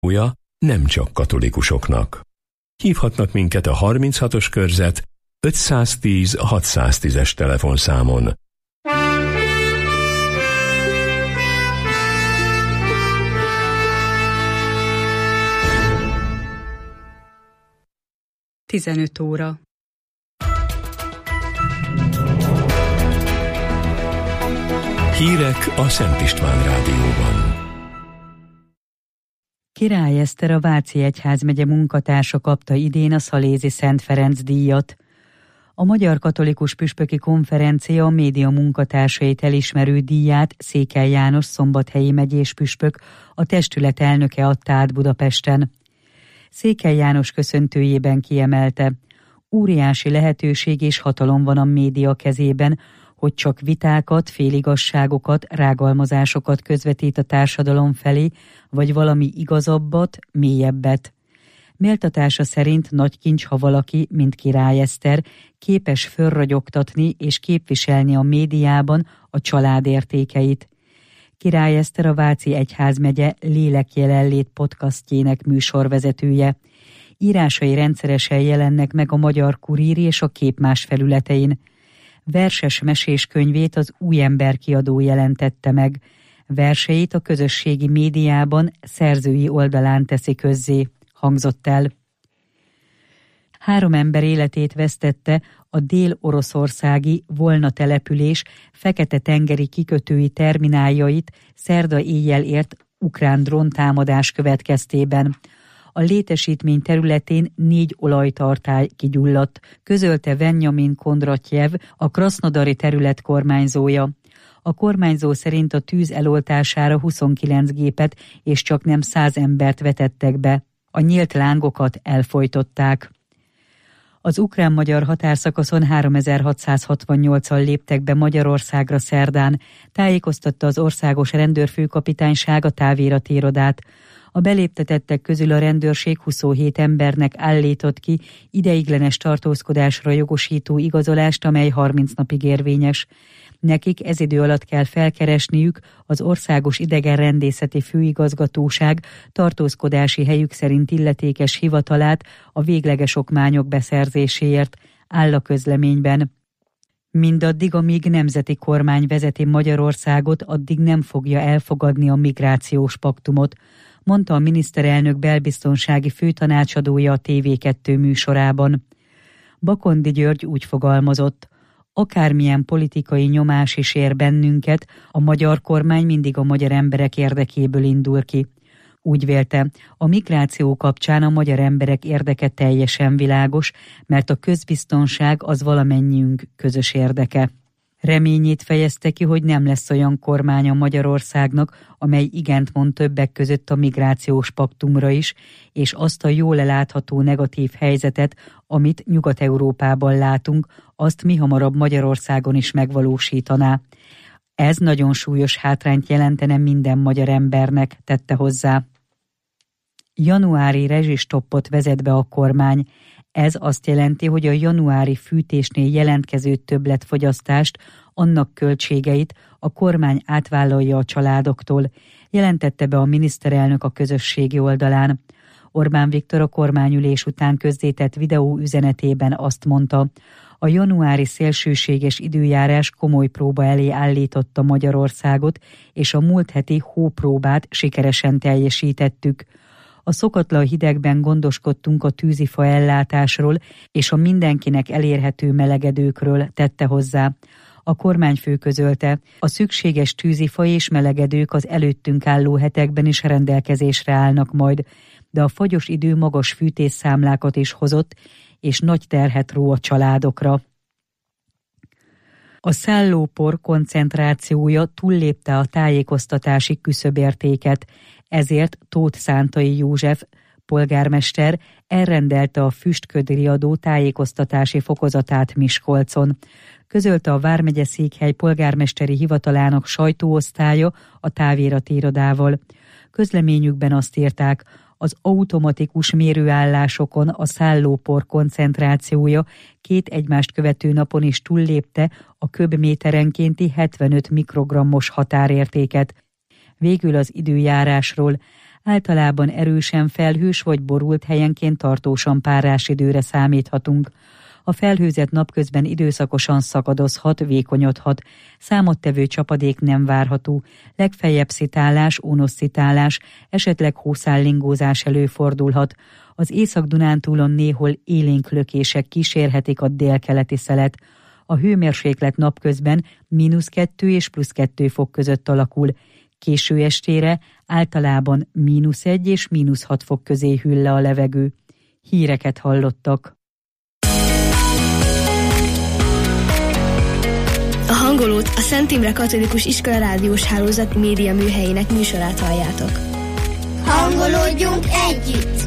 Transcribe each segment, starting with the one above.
nem csak katolikusoknak. Hívhatnak minket a 36-os körzet 510 610-es telefonszámon. Tizenöt óra. Hírek a Szent István Rádióban. Király Eszter, a Váci Egyházmegye munkatársa kapta idén a Szalézi Szent Ferenc díjat. A Magyar Katolikus Püspöki Konferencia a média munkatársait elismerő díját Székely János szombathelyi megyés püspök, a testület elnöke adta át Budapesten. Székely János köszöntőjében kiemelte: óriási lehetőség és hatalom van a média kezében, hogy csak vitákat, féligasságokat, rágalmazásokat közvetít a társadalom felé, vagy valami igazabbat, mélyebbet. Méltatása szerint nagy kincs, ha valaki, mint Király Eszter, képes fölragyogtatni és képviselni a médiában a család értékeit. Király Eszter a Váci Egyházmegye Lélekjelenlét podcastjének műsorvezetője. Írásai rendszeresen jelennek meg a Magyar Kurír és a Kép más felületein. Verses mesés könyvét az Új Ember kiadó jelentette meg. Verseit a közösségi médiában szerzői oldalán teszi közzé, hangzott el. 3 ember életét vesztette a dél-oroszországi Volna település Fekete-tengeri kikötői termináljait szerda éjjel ért ukrán dróntámadás következtében. A létesítmény területén 4 olajtartály kigyulladt, közölte Venjamin Kondratjev, a krasznodari terület kormányzója. A kormányzó szerint a tűz eloltására 29 gépet és csaknem 100 embert vetettek be. A nyílt lángokat elfojtották. Az ukrán-magyar határszakaszon 3668-an léptek be Magyarországra szerdán, tájékoztatta az Országos Rendőrfőkapitányság a távirati irodát. A beléptetettek közül a rendőrség 27 embernek állított ki ideiglenes tartózkodásra jogosító igazolást, amely 30 napig érvényes. Nekik ez idő alatt kell felkeresniük az Országos Idegenrendészeti Főigazgatóság tartózkodási helyük szerint illetékes hivatalát a végleges okmányok beszerzéséért, áll a közleményben. Mindaddig, amíg nemzeti kormány vezeti Magyarországot, addig nem fogja elfogadni a migrációs paktumot, mondta a miniszterelnök belbiztonsági főtanácsadója a TV2 műsorában. Bakondi György úgy fogalmazott: akármilyen politikai nyomás is ér bennünket, a magyar kormány mindig a magyar emberek érdekéből indul ki. Úgy vélte, a migráció kapcsán a magyar emberek érdeke teljesen világos, mert a közbiztonság az valamennyiünk közös érdeke. Reményét fejezte ki, hogy nem lesz olyan kormánya Magyarországnak, amely igent mond többek között a migrációs paktumra is, és azt a jól látható negatív helyzetet, amit Nyugat-Európában látunk, azt mihamarabb Magyarországon is megvalósítaná. Ez nagyon súlyos hátrányt jelentene minden magyar embernek, tette hozzá. Januári rezsistoppot vezet be a kormány. Ez azt jelenti, hogy a januári fűtésnél jelentkező többletfogyasztást, annak költségeit a kormány átvállalja a családoktól, jelentette be a miniszterelnök a közösségi oldalán. Orbán Viktor a kormányülés után közzétett videó üzenetében azt mondta: a januári szélsőséges időjárás komoly próba elé állította Magyarországot, és a múlt heti hópróbát sikeresen teljesítettük. A szokatlan hidegben gondoskodtunk a tűzifa ellátásról és a mindenkinek elérhető melegedőkről, tette hozzá. A kormányfő közölte, a szükséges tűzifa és melegedők az előttünk álló hetekben is rendelkezésre állnak majd, de a fagyos idő magas fűtésszámlákat is hozott, és nagy terhet ró a családokra. A szállópor koncentrációja túllépte a tájékoztatási küszöbértéket, ezért Tóth Szántai József polgármester elrendelte a füstködriadó tájékoztatási fokozatát Miskolcon. Közölte a vármegyeszékhely polgármesteri hivatalának sajtóosztálya a távirati irodával. Közleményükben azt írták, az automatikus mérőállásokon a szállópor koncentrációja 2 egymást követő napon is túllépte a köbméterenkénti 75 mikrogrammos határértéket. Végül az időjárásról. Általában erősen felhős vagy borult, helyenként tartósan párás időre számíthatunk. A felhőzet napközben időszakosan szakadozhat, vékonyodhat. Számottevő csapadék nem várható. Legfeljebb szitálás, ónosszitálás, esetleg hószállingózás előfordulhat. Az Észak-Dunántúlon néhol élénk lökések kísérhetik a délkeleti szelet. A hőmérséklet napközben -2 és +2 fok között alakul. Késő estére általában -1 és -6 fok közé hűl le a levegő. Híreket hallottak. A Hangolót, a Szent Imre Katolikus Iskola Rádiós Hálózat média műhelyének műsorát halljátok. Hangolódjunk együtt!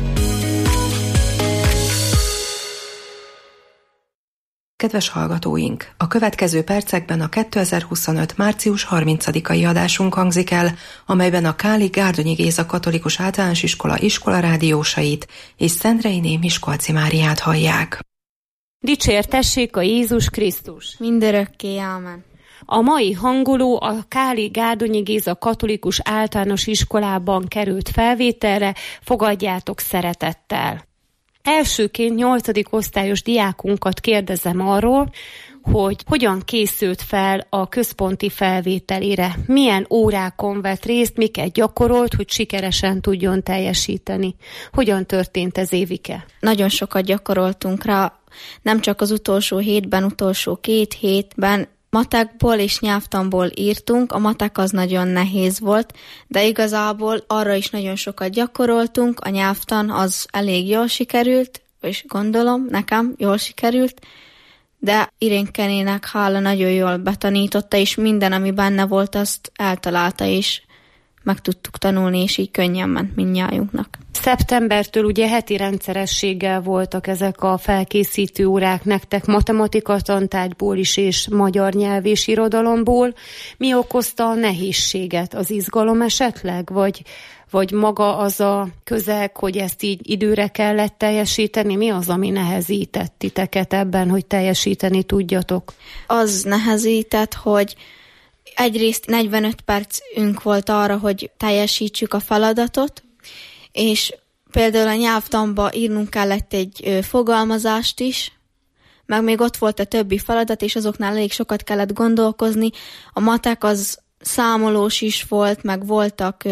Kedves hallgatóink! A következő percekben a 2025. március 30-ai adásunk hangzik el, amelyben a Káli Gárdonyi Géza Katolikus Általános Iskola iskolarádiósait és Szendrei Miskolci Máriát hallják. Dicsértessék a Jézus Krisztus! Mindörökké, ámen! A mai hangoló a Káli Gárdonyi Géza Katolikus Általános Iskolában került felvételre, fogadjátok szeretettel! Elsőként 8. osztályos diákunkat kérdezem arról, hogy hogyan készült fel a központi felvételére, milyen órákon vett részt, miket gyakorolt, hogy sikeresen tudjon teljesíteni. Hogyan történt ez, Évike? Nagyon sokat gyakoroltunk rá, nem csak az utolsó hétben, utolsó 2 hétben, matekból és nyelvtanból írtunk, a matek az nagyon nehéz volt, de igazából arra is nagyon sokat gyakoroltunk, a nyelvtan az elég jól sikerült, és gondolom, nekem jól sikerült, de Irénkenének hála nagyon jól betanította, és minden, ami benne volt, azt eltalálta, és meg tudtuk tanulni, és így könnyen ment mindnyájunknak. Szeptembertől ugye heti rendszerességgel voltak ezek a felkészítő órák nektek matematika tantárgyból is, és magyar nyelv és irodalomból. Mi okozta a nehézséget? Az izgalom esetleg? Vagy maga az a közeg, hogy ezt így időre kellett teljesíteni? Mi az, ami nehezített titeket ebben, hogy teljesíteni tudjatok? Az nehezített, hogy egyrészt 45 percünk volt arra, hogy teljesítsük a feladatot, és például a nyelvtanba írnunk kellett egy fogalmazást is, meg még ott volt a többi feladat, és azoknál elég sokat kellett gondolkozni. A matek az számolós is volt, meg voltak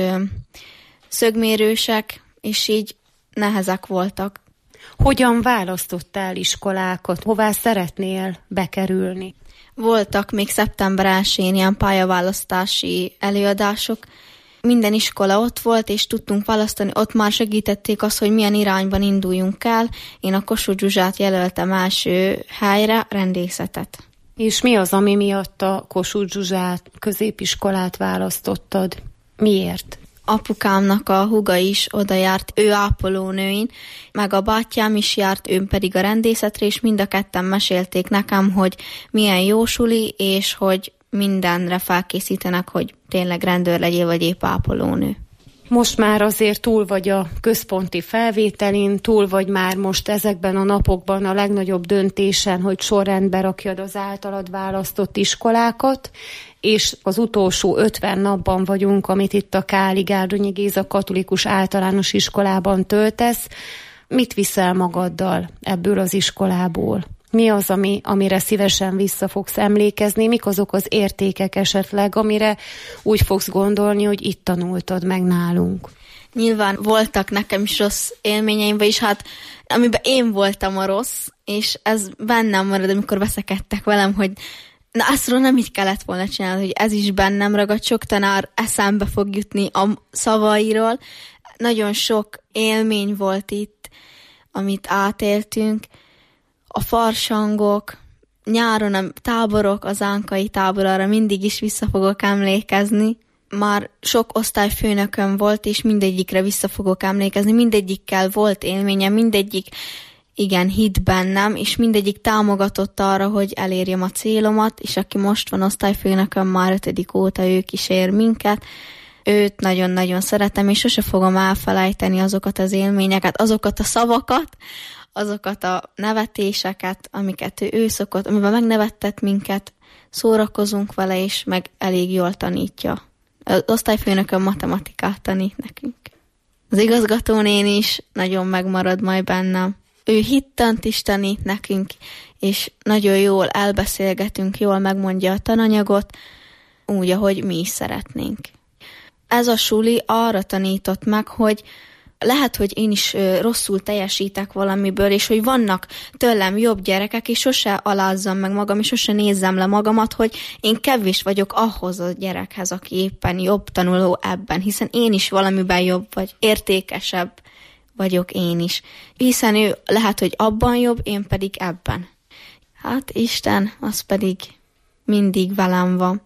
szögmérősek, és így nehezek voltak. Hogyan választottál iskolákat? Hová szeretnél bekerülni? Voltak még szeptember 1-én ilyen pályaválasztási előadások. Minden iskola ott volt, és tudtunk választani. Ott már segítették azt, hogy milyen irányban induljunk el. Én a Kossuth Zsuzsát jelöltem első helyre, rendészetet. És mi az, ami miatt a Kossuth Zsuzsát középiskolát választottad? Miért? Apukámnak a húga is oda járt, ő ápolónőin, meg a bátyám is járt, ő pedig a rendészetre, és mind a ketten mesélték nekem, hogy milyen jó suli, és hogy mindenre felkészítenek, hogy tényleg rendőr legyél, vagy épp ápolónő. Most már azért túl vagy a központi felvételin, túl vagy már most ezekben a napokban a legnagyobb döntésen, hogy sorrendbe rakjad az általad választott iskolákat, és az utolsó 50 napban vagyunk, amit itt a Káli Gárdonyi Géza Katolikus Általános Iskolában töltesz. Mit viszel magaddal ebből az iskolából? Mi az, amire szívesen vissza fogsz emlékezni? Mik azok az értékek esetleg, amire úgy fogsz gondolni, hogy itt tanultad meg nálunk? Nyilván voltak nekem is rossz élményeim, vagyis hát amiben én voltam a rossz, és ez bennem marad, amikor veszekedtek velem, hogy na aztról nem így kellett volna csinálni, hogy ez is bennem ragad, sok tanár eszembe fog jutni a szavairól. Nagyon sok élmény volt itt, amit átéltünk. A farsangok, nyáron a táborok, az ánkai tábor, arra mindig is vissza fogok emlékezni. Már sok osztályfőnököm volt, és mindegyikre vissza fogok emlékezni. Mindegyikkel volt élményem, mindegyik igen hitt bennem, és mindegyik támogatott arra, hogy elérjem a célomat, és aki most van osztályfőnököm, már 5. óta ő kísér minket. Őt nagyon-nagyon szeretem, és sose fogom elfelejteni azokat az élményeket, azokat a szavakat, azokat a nevetéseket, amiket ő szokott, amiben megnevettett minket, szórakozunk vele, és meg elég jól tanítja. Az osztályfőnökön matematikát tanít nekünk. Az igazgatónén is nagyon megmarad majd bennem. Ő hittant is tanít nekünk, és nagyon jól elbeszélgetünk, jól megmondja a tananyagot, úgy, ahogy mi is szeretnénk. Ez a suli arra tanított meg, hogy lehet, hogy én is rosszul teljesítek valamiből, és hogy vannak tőlem jobb gyerekek, és sose alázzam meg magam, és sose nézzem le magamat, hogy én kevés vagyok ahhoz a gyerekhez, aki éppen jobb tanuló ebben, hiszen én is valamiben jobb vagy, értékesebb vagyok én is. Hiszen ő lehet, hogy abban jobb, én pedig ebben. Hát Isten, az pedig mindig velem van.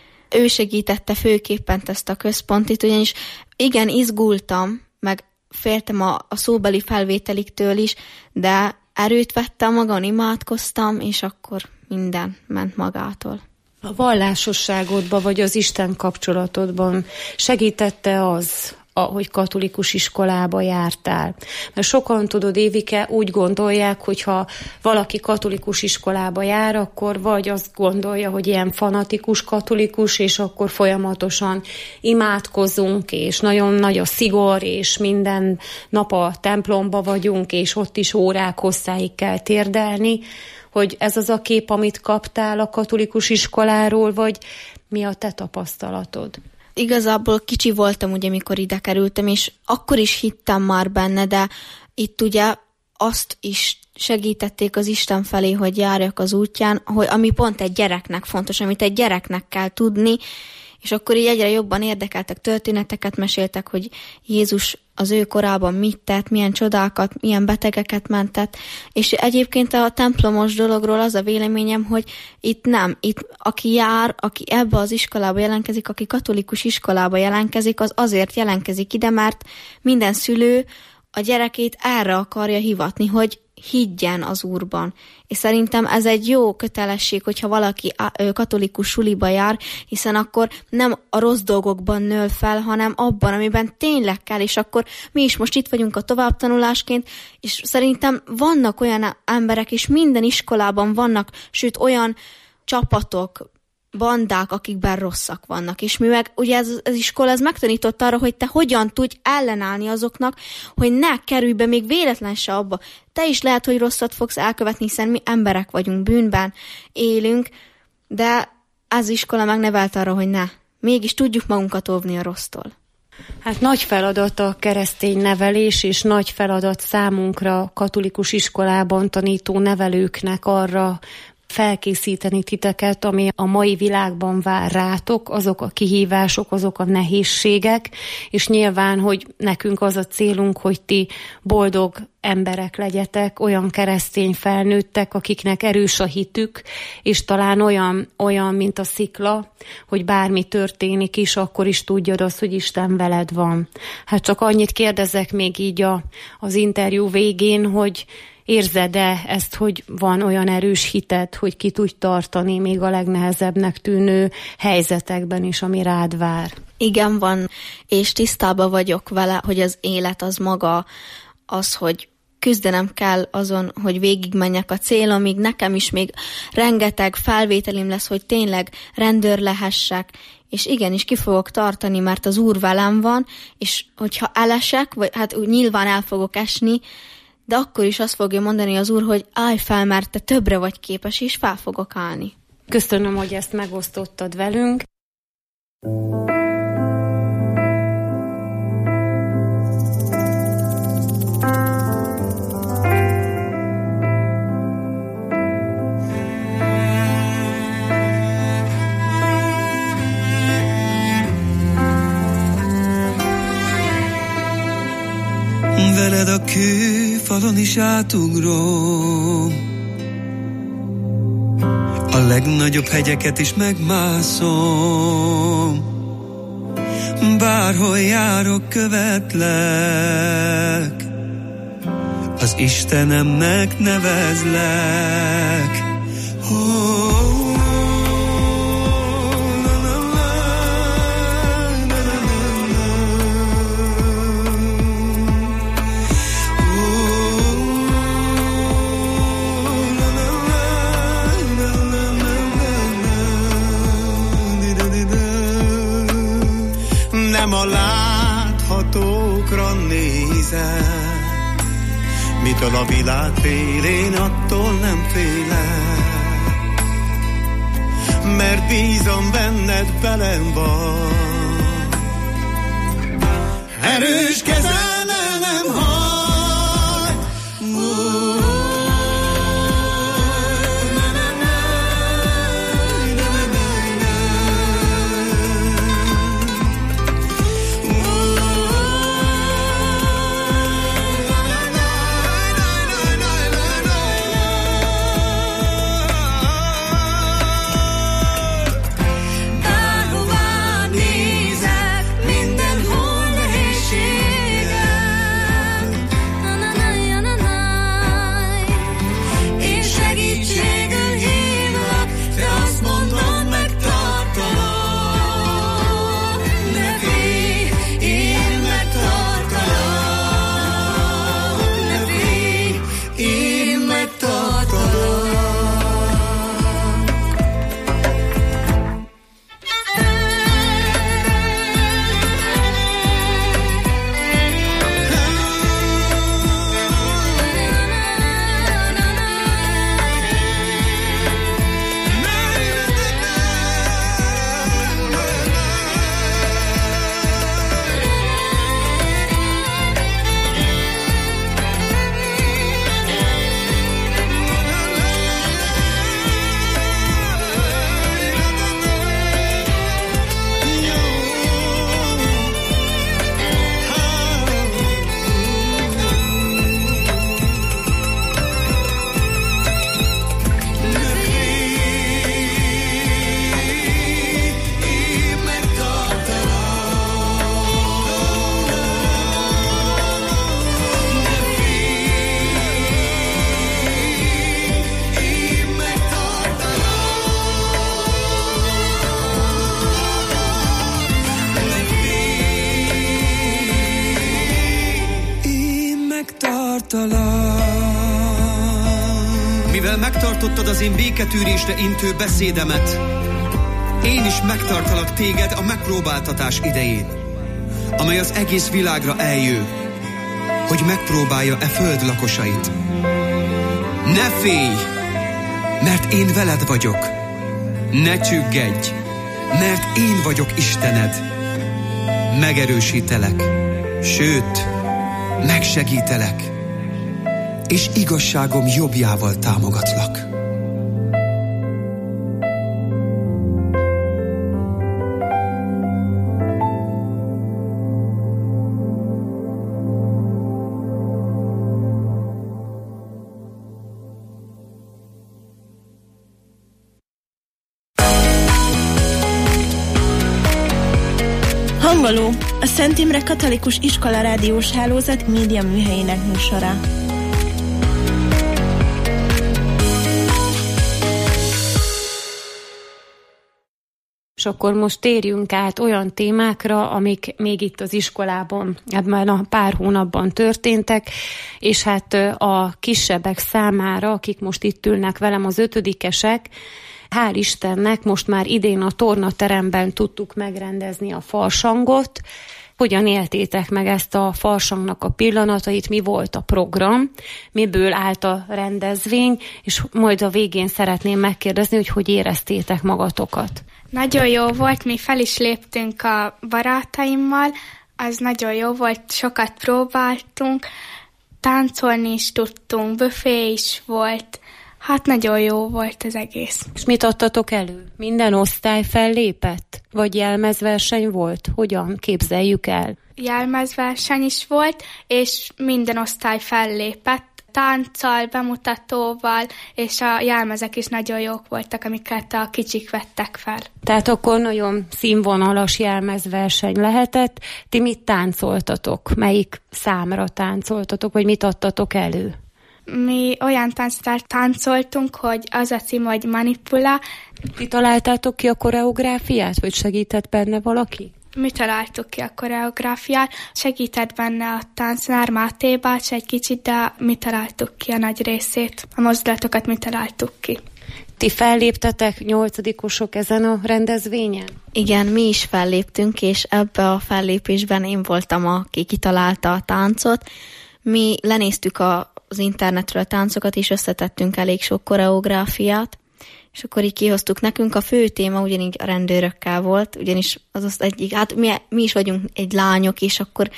Ő segítette főképpen ezt a központit, ugyanis igen, izgultam, meg féltem a szóbeli felvételiktől is, de erőt vettem magamon, imádkoztam, és akkor minden ment magától. A vallásosságodban vagy az Isten kapcsolatodban segítette az, hogy katolikus iskolába jártál? Mert sokan, tudod, Évike, úgy gondolják, hogy ha valaki katolikus iskolába jár, akkor vagy azt gondolja, hogy ilyen fanatikus katolikus, és akkor folyamatosan imádkozunk, és nagyon nagy a szigor, és minden nap a templomba vagyunk, és ott is órák hosszáig kell térdelni, hogy ez az a kép, amit kaptál a katolikus iskoláról, vagy mi a te tapasztalatod? Igazából kicsi voltam, ugye, mikor ide kerültem, és akkor is hittem már benne, de itt ugye azt is segítették az Isten felé, hogy járjak az útján, hogy ami pont egy gyereknek fontos, amit egy gyereknek kell tudni, és akkor így egyre jobban érdekeltek, történeteket meséltek, hogy Jézus az ő korában mit tett, milyen csodákat, milyen betegeket mentett, és egyébként a templomos dologról az a véleményem, hogy itt aki jár, aki ebbe az iskolába jelentkezik, aki katolikus iskolába jelentkezik, az azért jelentkezik ide, mert minden szülő a gyerekét erre akarja hivatni, hogy higgyen az Úrban. És szerintem ez egy jó kötelesség, hogyha valaki katolikus suliba jár, hiszen akkor nem a rossz dolgokban nől fel, hanem abban, amiben tényleg kell, és akkor mi is most itt vagyunk a továbbtanulásként, és szerintem vannak olyan emberek, és minden iskolában vannak, sőt olyan csapatok, bandák, akikben rosszak vannak. És mivel ugye ez iskola ez megtanított arra, hogy te hogyan tudj ellenállni azoknak, hogy ne kerülj be még véletlen se abba. Te is lehet, hogy rosszat fogsz elkövetni, hiszen mi emberek vagyunk, bűnben élünk, de az iskola megnevelt arra, hogy ne. Mégis tudjuk magunkat óvni a rossztól. Hát nagy feladat a keresztény nevelés, és nagy feladat számunkra katolikus iskolában tanító nevelőknek arra felkészíteni titeket, ami a mai világban vár rátok, azok a kihívások, azok a nehézségek, és nyilván, hogy nekünk az a célunk, hogy ti boldog emberek legyetek, olyan keresztény felnőttek, akiknek erős a hitük, és talán olyan, mint a szikla, hogy bármi történik is, akkor is tudjad azt, hogy Isten veled van. Hát csak annyit kérdezek még így az interjú végén, hogy érzed-e ezt, hogy van olyan erős hited, hogy ki tudj tartani még a legnehezebbnek tűnő helyzetekben is, ami rád vár? Igen, van, és tisztában vagyok vele, hogy az élet az maga az, hogy küzdenem kell azon, hogy végigmenjek a célomig, nekem is még rengeteg felvételim lesz, hogy tényleg rendőr lehessek, és igenis ki fogok tartani, mert az Úr velem van, és hogyha elesek, vagy hát úgy nyilván el fogok esni, de akkor is azt fogja mondani az Úr, hogy állj fel, mert te többre vagy képes, és fel fogok állni. Köszönöm, hogy ezt megosztottad velünk. Veled a kőfalon is átugrom, a legnagyobb hegyeket is megmászom, bárhol járok, követlek, az Istenemnek nevezlek. Nem a láthatókra néz, mitől a világ fél, én attól nem félek, mert bízom benned, velem vagy. Erős kezel nem hagy. Mivel megtartottad az én béketűrésre intő beszédemet, én is megtartalak téged a megpróbáltatás idején, amely az egész világra eljő, hogy megpróbálja e föld lakosait. Ne félj, mert én veled vagyok. Ne csüggedj, mert én vagyok Istened. Megerősítelek, sőt, megsegítelek, és igazságom jobbjával támogatlak. Hangoló, a Szent Imre Katolikus Iskola Rádiós Hálózat média műhelyének műsora. És akkor most térjünk át olyan témákra, amik még itt az iskolában ebben a pár hónapban történtek, és hát a kisebbek számára, akik most itt ülnek velem, az 5-esek, hál' Istennek most már idén a tornateremben tudtuk megrendezni a farsangot. Hogyan éltétek meg ezt a farsangnak a pillanatait, mi volt a program, miből állt a rendezvény, és majd a végén szeretném megkérdezni, hogy éreztétek magatokat. Nagyon jó volt, mi fel is léptünk a barátaimmal, az nagyon jó volt, sokat próbáltunk, táncolni is tudtunk, büfé is volt, hát nagyon jó volt az egész. És mit adtatok elő? Minden osztály fellépett? Vagy jelmezverseny volt? Hogyan képzeljük el? Jelmezverseny is volt, és minden osztály fellépett, tánccal, bemutatóval, és a jelmezek is nagyon jók voltak, amiket a kicsik vettek fel. Tehát akkor nagyon színvonalas jelmezverseny lehetett. Ti mit táncoltatok? Melyik számra táncoltatok, vagy mit adtatok elő? Mi olyan táncot táncoltunk, hogy az a cím, hogy Manipula. Ti találtátok ki a koreográfiát, vagy segített benne valaki? Mi találtuk ki a koreográfiát, segített benne a tánctanár Máté bácsi egy kicsit, de mi találtuk ki a nagy részét, a mozdulatokat mi találtuk ki. Ti felléptetek 8-osok ezen a rendezvényen? Igen, mi is felléptünk, és ebbe a fellépésben én voltam, aki kitalálta a táncot. Mi lenéztük a az internetről táncokat, és összetettünk elég sok koreográfiát, és akkor így kihoztuk. Nekünk a fő téma ugyanígy a rendőrökkel volt, ugyanis az egyik, hát mi is vagyunk egy lányok, és akkor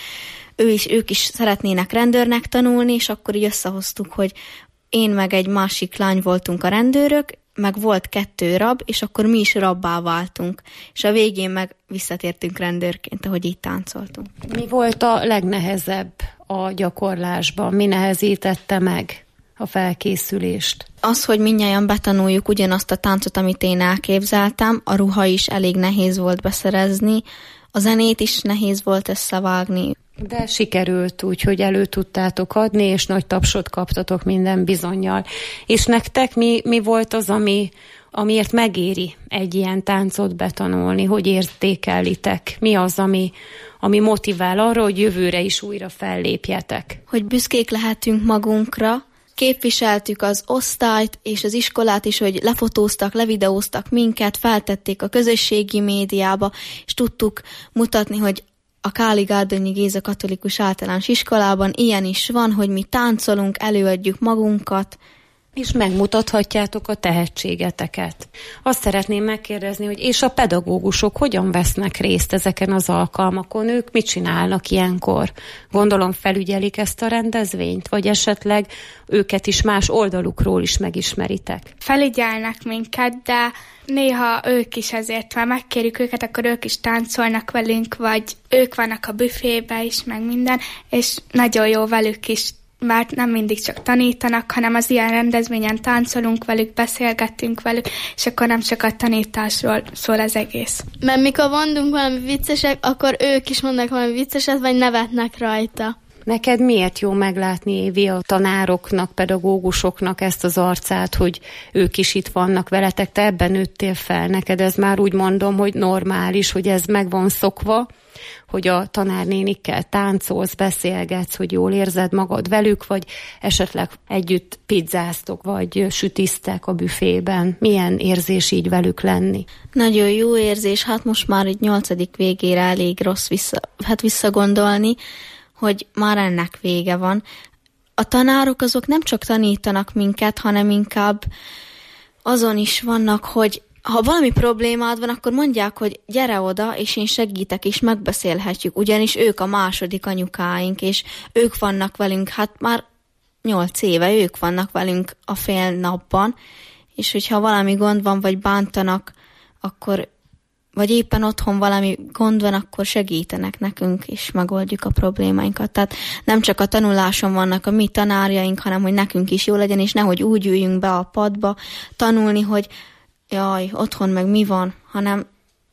ők is szeretnének rendőrnek tanulni, és akkor így összehoztuk, hogy én meg egy másik lány voltunk a rendőrök, meg volt 2 rab, és akkor mi is rabbá váltunk. És a végén meg visszatértünk rendőrként, ahogy így táncoltunk. Mi volt a legnehezebb a gyakorlásban? Mi nehezítette meg a felkészülést? Az, hogy mindnyájan betanuljuk ugyanazt a táncot, amit én elképzeltem, a ruha is elég nehéz volt beszerezni, a zenét is nehéz volt összevágni. De sikerült úgy, hogy elő tudtátok adni, és nagy tapsot kaptatok minden bizonnyal. És nektek mi volt az, amiért megéri egy ilyen táncot betanulni? Hogy értékelitek? Mi az, ami motivál arra, hogy jövőre is újra fellépjetek? Hogy büszkék lehetünk magunkra, képviseltük az osztályt és az iskolát is, hogy lefotóztak, levideóztak minket, feltették a közösségi médiába, és tudtuk mutatni, hogy a Káli Gárdonyi Géza Katolikus Általános Iskolában ilyen is van, hogy mi táncolunk, előadjuk magunkat. És megmutathatjátok a tehetségeteket. Azt szeretném megkérdezni, hogy és a pedagógusok hogyan vesznek részt ezeken az alkalmakon? Ők mit csinálnak ilyenkor? Gondolom felügyelik ezt a rendezvényt, vagy esetleg őket is más oldalukról is megismeritek? Felügyelnek minket, de néha ők is azért, ha megkérjük őket, akkor ők is táncolnak velünk, vagy ők vannak a büfébe is, meg minden, és nagyon jó velük is, mert nem mindig csak tanítanak, hanem az ilyen rendezvényen táncolunk velük, beszélgettünk velük, és akkor nem csak a tanításról szól az egész. Mert mikor mondunk valami vicceset, akkor ők is mondnak valami vicceset, vagy nevetnek rajta. Neked miért jó meglátni, Évi, a tanároknak, pedagógusoknak ezt az arcát, hogy ők is itt vannak veletek, te ebben nőttél fel, neked ez már úgy mondom, hogy normális, hogy ez meg van szokva, hogy a tanárnénikkel táncolsz, beszélgetsz, hogy jól érzed magad velük, vagy esetleg együtt pizzáztok, vagy sütisztek a büfében. Milyen érzés így velük lenni? Nagyon jó érzés, hát most már így 8. végére elég rossz visszagondolni, hogy már ennek vége van. A tanárok azok nem csak tanítanak minket, hanem inkább azon is vannak, hogy ha valami problémád van, akkor mondják, hogy gyere oda, és én segítek, és megbeszélhetjük, ugyanis ők a második anyukáink, és ők vannak velünk, hát már 8 éve ők vannak velünk a fél napban, és hogyha valami gond van, vagy bántanak, akkor, vagy éppen otthon valami gond van, akkor segítenek nekünk, és megoldjuk a problémáinkat. Tehát nem csak a tanuláson vannak a mi tanárjaink, hanem hogy nekünk is jó legyen, és nehogy úgy üljünk be a padba tanulni, hogy jaj, otthon meg mi van, hanem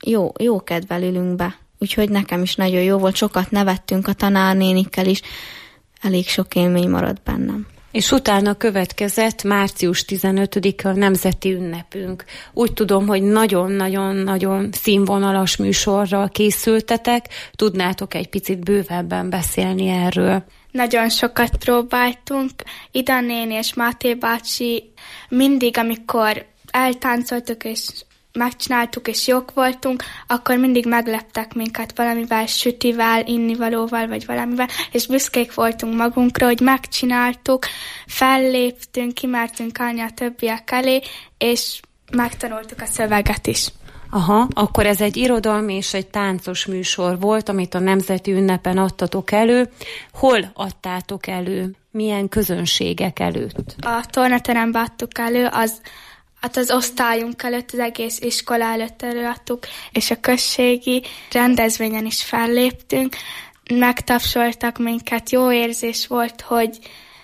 jó kedvel ülünk be. Úgyhogy nekem is nagyon jó volt, sokat nevettünk a tanárnénikkel is, elég sok élmény maradt bennem. És utána következett március 15-a nemzeti ünnepünk. Úgy tudom, hogy nagyon-nagyon-nagyon színvonalas műsorral készültetek. Tudnátok egy picit bővebben beszélni erről? Nagyon sokat próbáltunk. Ida néni és Máté bácsi mindig, amikor eltáncoltuk és megcsináltuk és jók voltunk, akkor mindig megleptek minket valamivel, sütivel, innivalóval vagy valamivel, és büszkék voltunk magunkra, hogy megcsináltuk, felléptünk, kimertünk állni a többiek elé, és megtanultuk a szöveget is. Aha, akkor ez egy irodalmi és egy táncos műsor volt, amit a nemzeti ünnepen adtatok elő. Hol adtátok elő? Milyen közönségek előtt? A tornaterembe adtuk elő, az osztályunk előtt, az egész iskola előtt előadtuk, és a községi rendezvényen is felléptünk. Megtapsoltak minket, jó érzés volt, hogy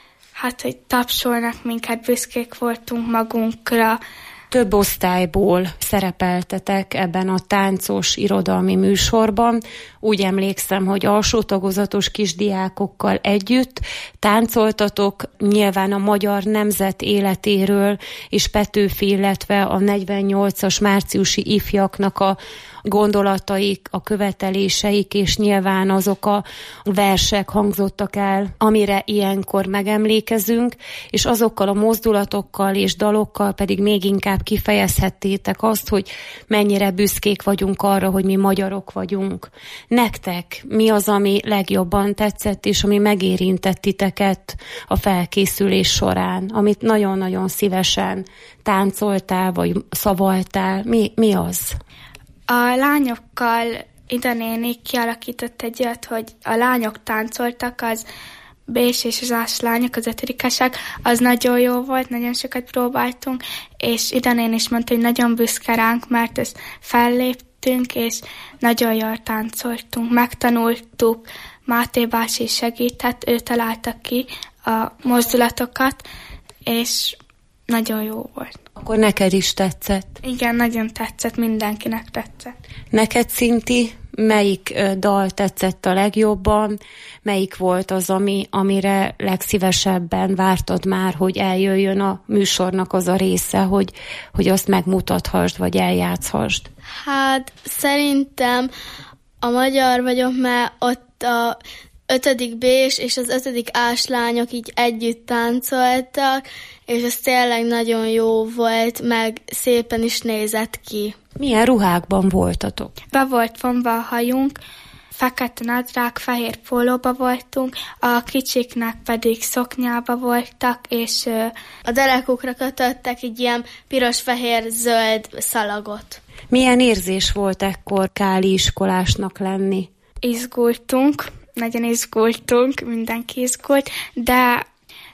tapsolnak minket, büszkék voltunk magunkra. Több osztályból szerepeltetek ebben a táncos irodalmi műsorban. Úgy emlékszem, hogy alsó tagozatos kisdiákokkal együtt táncoltatok nyilván a magyar nemzet életéről, és Petőfi, illetve a 48-as márciusi ifjaknak gondolataik, a követeléseik, és nyilván azok a versek hangzottak el, amire ilyenkor megemlékezünk, és azokkal a mozdulatokkal és dalokkal pedig még inkább kifejezhettétek azt, hogy mennyire büszkék vagyunk arra, hogy mi magyarok vagyunk. Nektek mi az, ami legjobban tetszett, és ami megérintett titeket a felkészülés során, amit nagyon-nagyon szívesen táncoltál, vagy szavaltál? Mi az? A lányokkal Ida néni kialakított egy olyat, hogy a lányok táncoltak, az B-s és az A-s lányok, az 5-esek, az nagyon jó volt, nagyon sokat próbáltunk, és Ida néni is mondta, hogy nagyon büszke ránk, mert ezt felléptünk, és nagyon jól táncoltunk, megtanultuk, Máté bácsi segített, ő találta ki a mozdulatokat, és nagyon jó volt. Akkor neked is tetszett? Igen, nagyon tetszett, mindenkinek tetszett. Neked, Cinti, melyik dal tetszett a legjobban? Melyik volt az, amire legszívesebben vártad már, hogy eljöjjön a műsornak az a része, hogy azt megmutathassd, vagy eljátszhassd? Hát szerintem a Magyar vagyok, mert ott a 5. B-s és az 5. A-s lányok így együtt táncoltak, és ez tényleg nagyon jó volt, meg szépen is nézett ki. Milyen ruhákban voltatok? Be volt vonva a hajunk, fekete nadrág, fehér pólóba voltunk, a kicsiknek pedig szoknyába voltak, és a derekukra kötöttek egy ilyen piros-fehér-zöld szalagot. Milyen érzés volt ekkor káli iskolásnak lenni? Izgultunk, nagyon izgultunk, mindenki izgult, de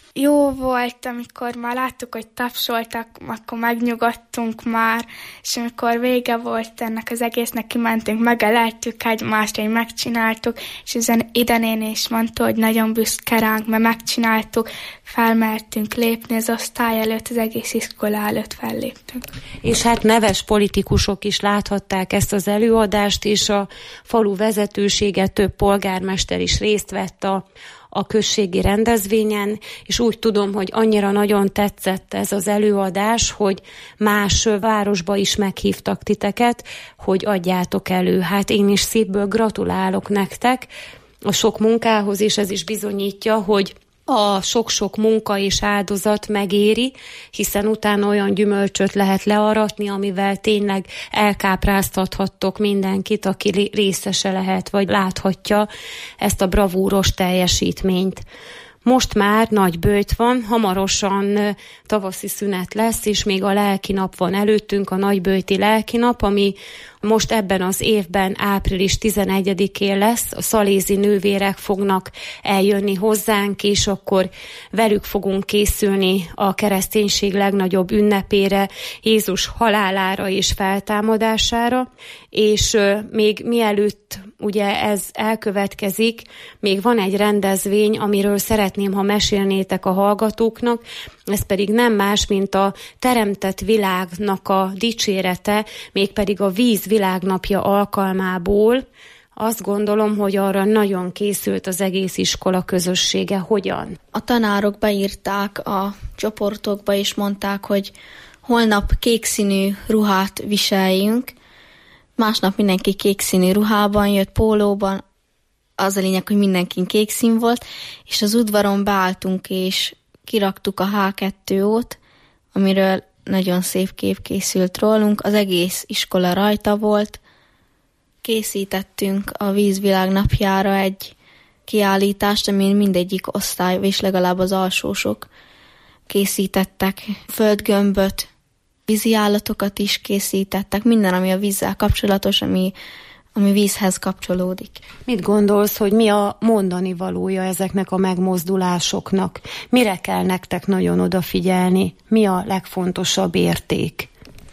jó volt, amikor már láttuk, hogy tapsoltak, akkor megnyugodtunk már, és amikor vége volt ennek az egésznek, kimentünk, megeleltük egymást, hogy megcsináltuk, és ezen Ida néni is mondta, hogy nagyon büszke ránk, mert megcsináltuk, felmertünk lépni az osztály előtt, az egész iskola előtt felléptünk. És hát neves politikusok is láthatták ezt az előadást, és a falu vezetősége, több polgármester is részt vett a községi rendezvényen, és úgy tudom, hogy annyira nagyon tetszett ez az előadás, hogy más városba is meghívtak titeket, hogy adjátok elő. Hát én is szívből gratulálok nektek a sok munkához, és ez is bizonyítja, hogy a sok-sok munka és áldozat megéri, hiszen utána olyan gyümölcsöt lehet learatni, amivel tényleg elkápráztathattok mindenkit, aki részese lehet, vagy láthatja ezt a bravúros teljesítményt. Most már nagy böjt van, hamarosan tavaszi szünet lesz, és még a lelkinap van előttünk, a nagyböjti lelkinap, ami most ebben az évben április 11-én lesz. A szalézi nővérek fognak eljönni hozzánk, és akkor velük fogunk készülni a kereszténység legnagyobb ünnepére, Jézus halálára és feltámadására, és még mielőtt ugye ez elkövetkezik, még van egy rendezvény, amiről szeretném, ha mesélnétek a hallgatóknak, ez pedig nem más, mint a teremtett világnak a dicsérete, mégpedig a víz világnapja alkalmából. Azt gondolom, hogy arra nagyon készült az egész iskola közössége. Hogyan? A tanárok beírták a csoportokba, és mondták, hogy holnap kékszínű ruhát viseljünk. Másnap mindenki kékszínű ruhában jött, pólóban. Az a lényeg, hogy mindenkin kékszín volt, és az udvaron beálltunk, és kiraktuk a H2-ót, amiről nagyon szép kép készült rólunk. Az egész iskola rajta volt. Készítettünk a vízvilágnapjára egy kiállítást, amin mindegyik osztály, és legalább az alsósok készítettek földgömböt, vízi állatokat is készítettek, minden, ami a vízzel kapcsolatos, ami vízhez kapcsolódik. Mit gondolsz, hogy mi a mondani valója ezeknek a megmozdulásoknak? Mire kell nektek nagyon odafigyelni? Mi a legfontosabb érték?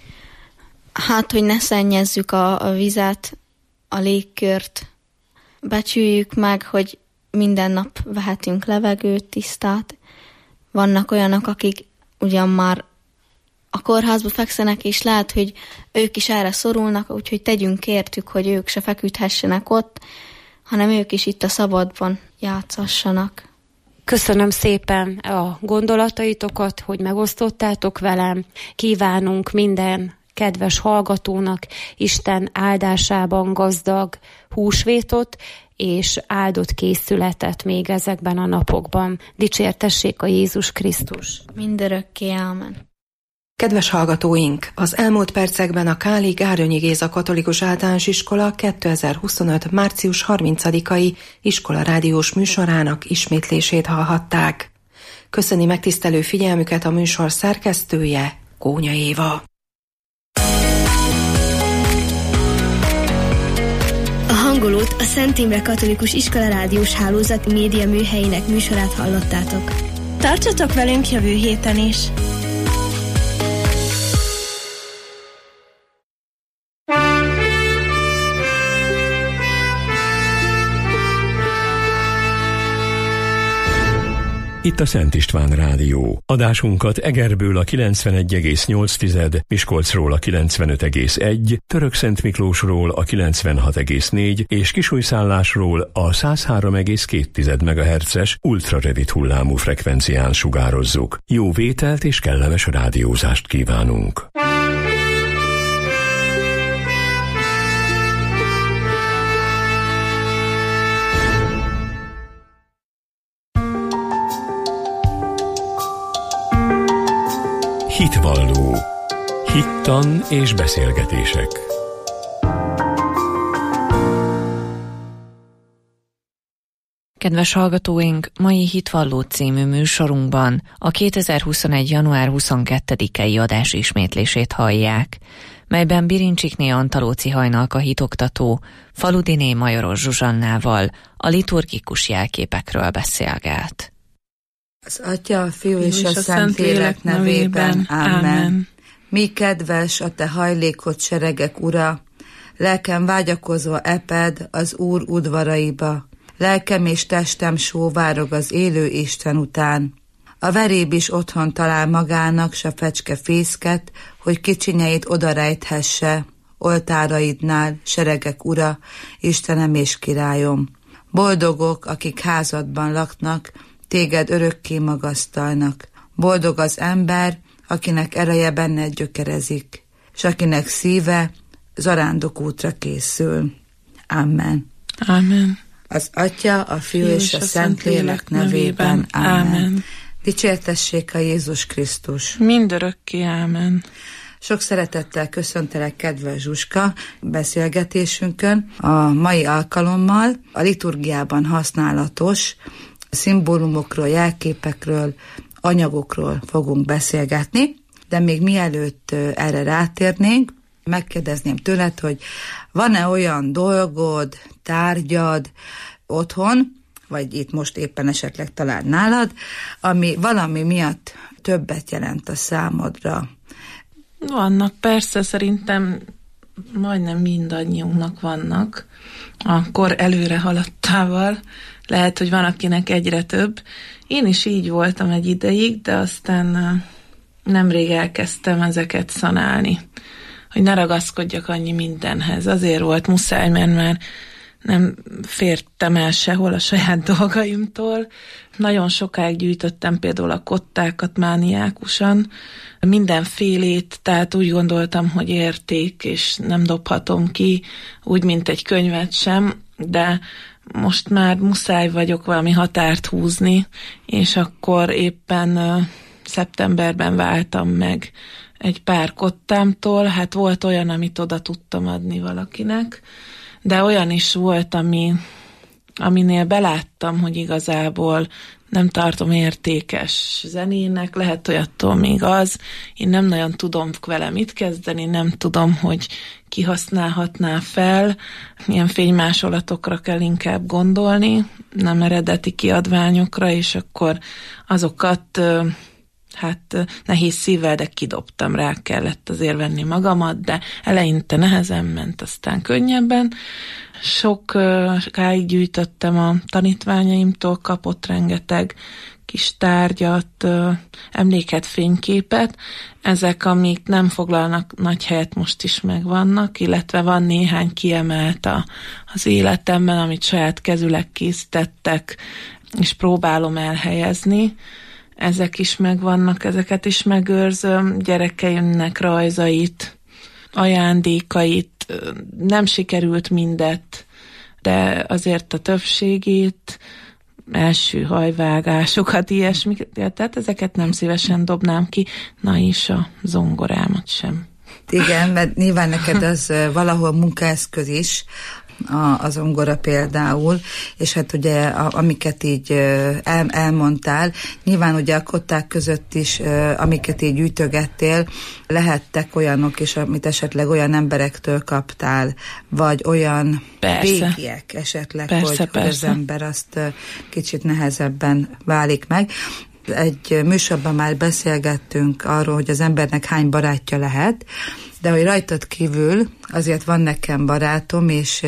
Hát, hogy ne szennyezzük a vizet, a légkört. Becsüljük meg, hogy minden nap vehetünk levegőt, tisztát. Vannak olyanok, akik ugyan már a kórházba fekszenek, és lehet, hogy ők is erre szorulnak, úgyhogy tegyünk értük, hogy ők se feküdhessenek ott, hanem ők is itt a szabadban játszassanak. Köszönöm szépen a gondolataitokat, hogy megosztottátok velem. Kívánunk minden kedves hallgatónak Isten áldásában gazdag húsvétot és áldott készületet még ezekben a napokban. Dicsértessék a Jézus Krisztus. Mindörökké, ámen. Kedves hallgatóink, az elmúlt percekben a Káli Gárdonyi Géza Katolikus Általános Iskola 2025. március 30-ai iskolarádiós műsorának ismétlését hallhatták. Köszöni megtisztelő figyelmüket a műsor szerkesztője, Kónya Éva. A hangolót a Szent Imre Katolikus Iskola Rádiós Hálózat média műhelyének műsorát hallottátok. Tartsatok velünk jövő héten is! Itt a Szent István Rádió. Adásunkat Egerből a 91,8, Miskolcról a 95,1, Törökszentmiklósról a 96,4 és Kisújszállásról a 103,2 MHz-es ultrarövid hullámú frekvencián sugározzuk. Jó vételt és kellemes rádiózást kívánunk! Hitvalló. Hittan és beszélgetések. Kedves hallgatóink, mai Hitvalló című műsorunkban a 2021. január 22-i adás ismétlését hallják, melyben Birincsikné Antalóci Hajnalka hitoktató Faludiné Majoros Zsuzsannával a liturgikus jelképekről beszélget. Az Atya, a Fiú és a Szentlélek nevében. Ámen. Mi kedves a te hajlékot seregek ura, lelkem vágyakozva eped az Úr udvaraiba, lelkem és testem sóvárog az élő Isten után. A veréb is otthon talál magának s a fecske fészket, hogy kicsinyeit odarejthesse, oltáraidnál, seregek ura, Istenem és királyom. Boldogok, akik házadban laknak, téged örökké magasztalnak. Boldog az ember, akinek ereje benned gyökerezik, s akinek szíve zarándokútra készül. Amen. Amen. Az Atya, a Fiú és a Szentlélek nevében. Amen. Dicsértessék a Jézus Krisztus. Mindörökké. Amen. Sok szeretettel köszöntelek, kedves Zsuska, beszélgetésünkön. A mai alkalommal a liturgiában használatos szimbólumokról, jelképekről, anyagokról fogunk beszélgetni, de még mielőtt erre rátérnénk, megkérdezném tőled, hogy van-e olyan dolgod, tárgyad otthon, vagy itt most éppen esetleg talán nálad, ami valami miatt többet jelent a számodra? Vannak, persze, szerintem majdnem mindannyiunknak vannak. A kor előre haladtával lehet, hogy van, akinek egyre több. Én is így voltam egy ideig, de aztán nemrég elkezdtem ezeket szanálni, hogy ne ragaszkodjak annyi mindenhez. Azért volt muszáj, mert már nem fértem el sehol a saját dolgaimtól. Nagyon sokáig gyűjtöttem például a kottákat mániákusan, mindenfélét, tehát úgy gondoltam, hogy érték, és nem dobhatom ki, úgy, mint egy könyvet sem, de most már muszáj vagyok valami határt húzni, és akkor éppen szeptemberben váltam meg egy pár kottámtól. Hát volt olyan, amit oda tudtam adni valakinek, de olyan is volt, aminél beláttam, hogy igazából nem tartom értékes zenének, lehet, hogy attól még az. Én nem nagyon tudom vele mit kezdeni, nem tudom, hogy ki használhatná fel. Ilyen fénymásolatokra kell inkább gondolni, nem eredeti kiadványokra, és akkor azokat nehéz szívvel, de kidobtam, rá kellett azért venni magamat, de eleinte nehezen ment, aztán könnyebben. Sokáig gyűjtöttem a tanítványaimtól, kapott rengeteg kis tárgyat, emléket, fényképet. Ezek, amik nem foglalnak nagy helyet, most is megvannak, illetve van néhány kiemelt az életemben, amit saját kezüleg készítettek, és próbálom elhelyezni. Ezek is megvannak, ezeket is megőrzöm, gyerekeimnek rajzait, ajándékait, nem sikerült mindet, de azért a többségét, első hajvágásokat, ilyesmik, tehát ezeket nem szívesen dobnám ki, na és a zongorámat sem. Igen, mert nyilván neked az valahol munkaeszköz is, a zongora például, és hát ugye amiket így elmondtál, nyilván ugye a kották között is, amiket így gyűjtögettél, lehettek olyanok is, amit esetleg olyan emberektől kaptál, vagy olyan régiek esetleg, hogy az ember azt kicsit nehezebben válik meg. Egy műsorban már beszélgettünk arról, hogy az embernek hány barátja lehet, de hogy rajtad kívül azért van nekem barátom, és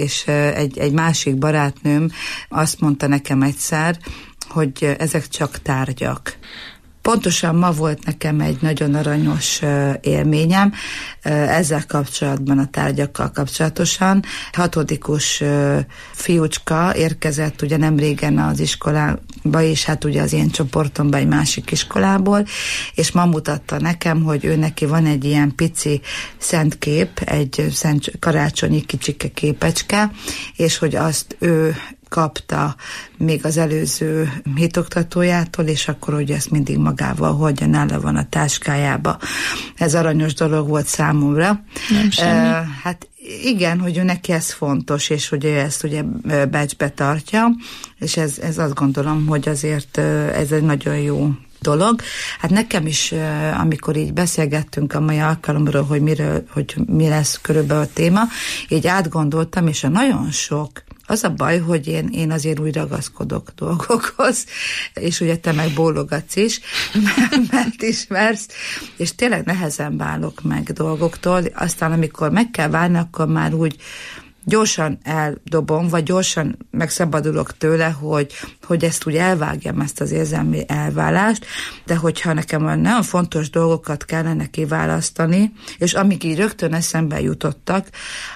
egy másik barátnőm azt mondta nekem egyszer, hogy ezek csak tárgyak. Pontosan ma volt nekem egy nagyon aranyos élményem ezzel kapcsolatban, a tárgyakkal kapcsolatosan. 6-os fiúcska érkezett ugye nem régen az iskolába, és hát ugye az én csoportomban egy másik iskolából, és ma mutatta nekem, hogy ő neki van egy ilyen pici szent kép, egy szent karácsonyi kicsike képecske, és hogy azt ő kapta még az előző hitoktatójától, és akkor ugye ezt mindig magával hordja, nála van a táskájába. Ez aranyos dolog volt számomra. Nem semmi. Hát igen, hogy ő neki ez fontos, és hogy ő ezt ugye becsbe tartja, és ez azt gondolom, hogy azért ez egy nagyon jó dolog. Hát nekem is, amikor így beszélgettünk a mai alkalomról, hogy mi lesz körülbelül a téma, így átgondoltam, és a nagyon sok. Az a baj, hogy én azért úgy ragaszkodok dolgokhoz, és ugye te meg bólogatsz is, mert ismersz, és tényleg nehezen válok meg dolgoktól, aztán amikor meg kell válni, akkor már úgy gyorsan eldobom, vagy gyorsan megszabadulok tőle, hogy ezt úgy elvágjam, ezt az érzelmi elválást, de hogyha nekem olyan nagyon fontos dolgokat kellene kiválasztani, és amik így rögtön eszembe jutottak,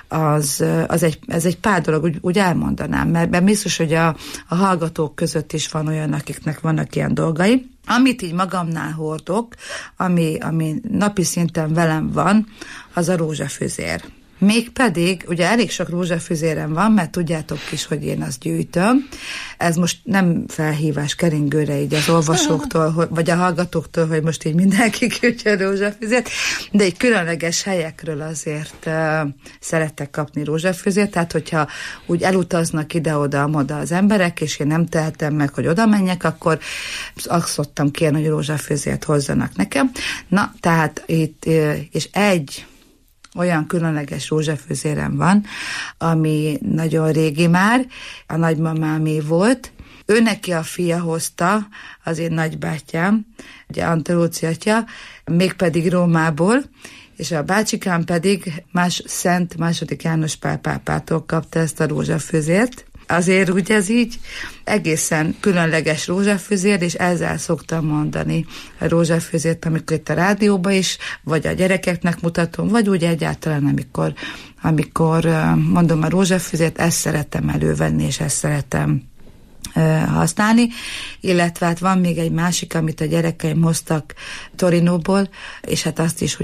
ez egy pár dolog, úgy elmondanám, mert biztos, hogy a hallgatók között is van olyan, akiknek vannak ilyen dolgai. Amit így magamnál hordok, ami napi szinten velem van, az a rózsafüzér. Mégpedig, ugye elég sok rózsafüzérem van, mert tudjátok is, hogy én azt gyűjtöm. Ez most nem felhívás keringőre így az olvasóktól, vagy a hallgatóktól, hogy most így mindenki gyűjtjön rózsafüzért, de egy különleges helyekről azért szerettek kapni rózsafüzért, tehát hogyha úgy elutaznak ide-oda az emberek, és én nem tehetem meg, hogy oda menjek, akkor azt szoktam kérni, hogy rózsafüzért hozzanak nekem. Na, tehát itt, és egy olyan különleges rózsafüzérem van, ami nagyon régi már, a nagymamámé volt. Ő neki a fia hozta, az én nagybátyám, ugye Antelóci atya, mégpedig Rómából, és a bácsikám pedig Szent II. János Pál pápától kapta ezt a rózsafüzért. Azért úgy ez így egészen különleges rózsafüzér, és ezzel szoktam mondani a rózsafüzért, amikor itt a rádióban is, vagy a gyerekeknek mutatom, vagy úgy egyáltalán, amikor mondom a rózsafüzért, ezt szeretem elővenni, és ezt szeretem használni, illetve hát van még egy másik, amit a gyerekeim hoztak Torinóból, és hát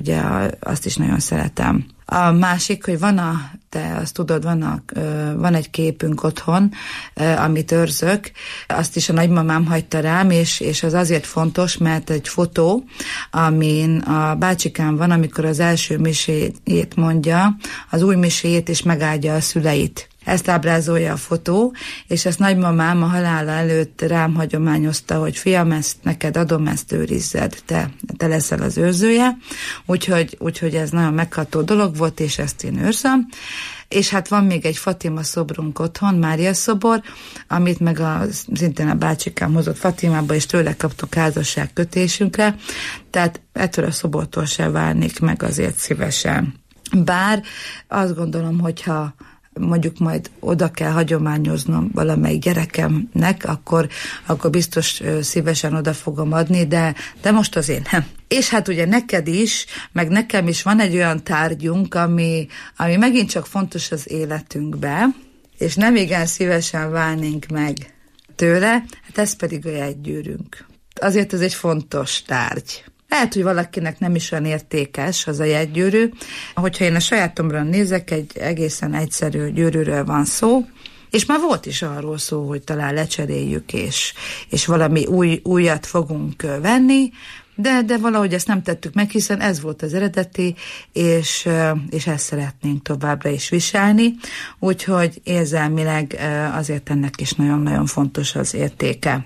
azt is nagyon szeretem. A másik, hogy te azt tudod, van egy képünk otthon, amit őrzök, azt is a nagymamám hagyta rám, és az azért fontos, mert egy fotó, amin a bácsikám van, amikor az első miséjét mondja, az új miséjét, és megáldja a szüleit. Ezt ábrázolja a fotó, és ezt nagymamám a halála előtt rám hagyományozta, hogy fiam, ezt neked adom, ezt őrizzed, te leszel az őrzője, úgyhogy ez nagyon megható dolog volt, és ezt én őrzöm. És hát van még egy Fatima szobrunk otthon, Mária szobor, amit meg szintén a bácsikám hozott Fatimába, és tőle kaptuk házasságkötésünkre, tehát ettől a szobortól sem várnék meg azért szívesen. Bár azt gondolom, hogyha mondjuk majd oda kell hagyományoznom valamelyik gyerekemnek, akkor biztos szívesen oda fogom adni, de most azért nem. És hát ugye neked is, meg nekem is van egy olyan tárgyunk, ami megint csak fontos az életünkbe, és nem igen szívesen válnénk meg tőle, hát ez pedig a jegygyűrűnk. Azért ez egy fontos tárgy. Lehet, hogy valakinek nem is olyan értékes az a jegygyűrű. Hogyha én a sajátomra nézek, egy egészen egyszerű gyűrűről van szó, és már volt is arról szó, hogy talán lecseréljük, és valami újat fogunk venni, de valahogy ezt nem tettük meg, hiszen ez volt az eredeti, és ezt szeretnénk továbbra is viselni, úgyhogy érzelmileg azért ennek is nagyon-nagyon fontos az értéke.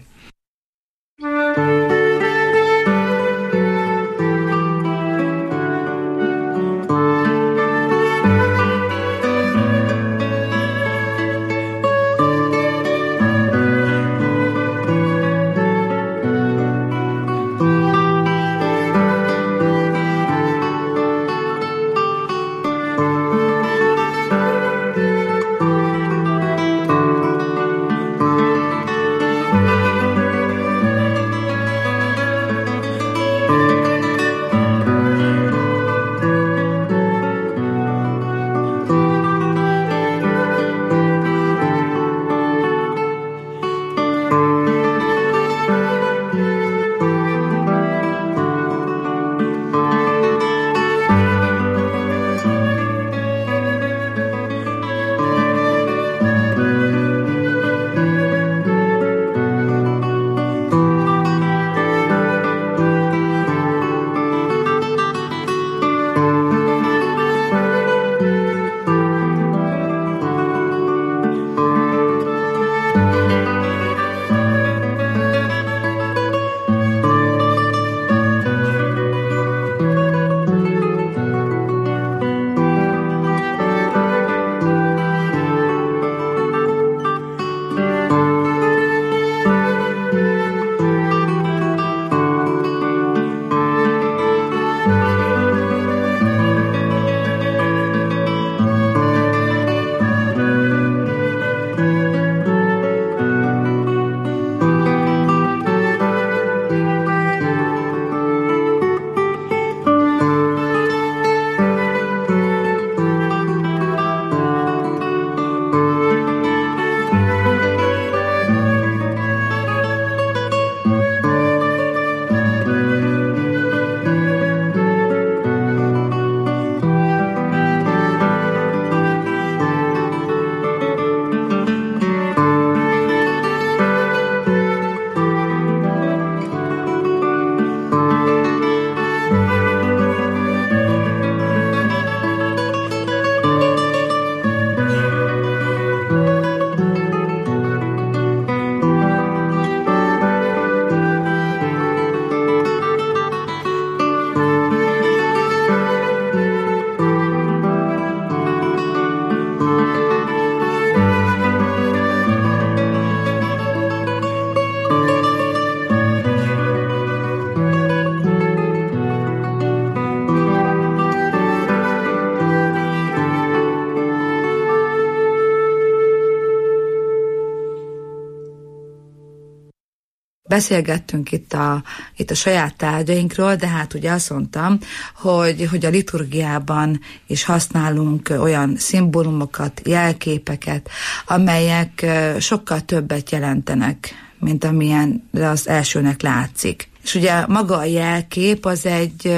Beszélgettünk itt a saját tárgyainkról, de hát ugye azt mondtam, hogy a liturgiában is használunk olyan szimbólumokat, jelképeket, amelyek sokkal többet jelentenek, mint amilyen az elsőnek látszik. És ugye maga a jelkép az egy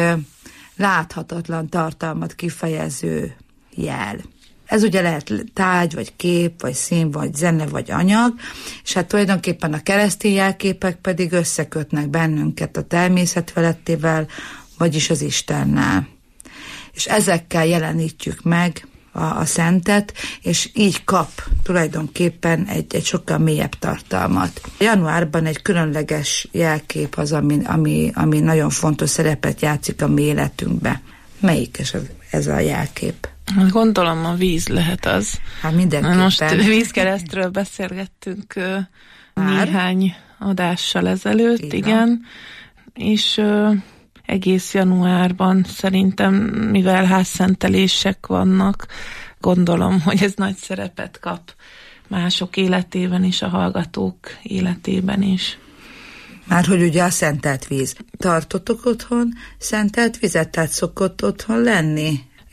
láthatatlan tartalmat kifejező jel. Ez ugye lehet tárgy, vagy kép, vagy szín, vagy zene, vagy anyag, és hát tulajdonképpen a keresztény jelképek pedig összekötnek bennünket a természet felettével, vagyis az Istennel. És ezekkel jelenítjük meg a szentet, és így kap tulajdonképpen egy sokkal mélyebb tartalmat. Januárban egy különleges jelkép az, ami nagyon fontos szerepet játszik a mi életünkbe. Melyik ez a jelkép? Gondolom a víz lehet az. Hát mindenképpen. Most vízkeresztről beszélgettünk néhány adással ezelőtt, igen. És egész januárban szerintem, mivel házszentelések vannak, gondolom, hogy ez nagy szerepet kap mások életében is, a hallgatók életében is. Már hogy ugye a szentelt víz. Tartotok otthon szentelt vizet, tehát szokott otthon lenni?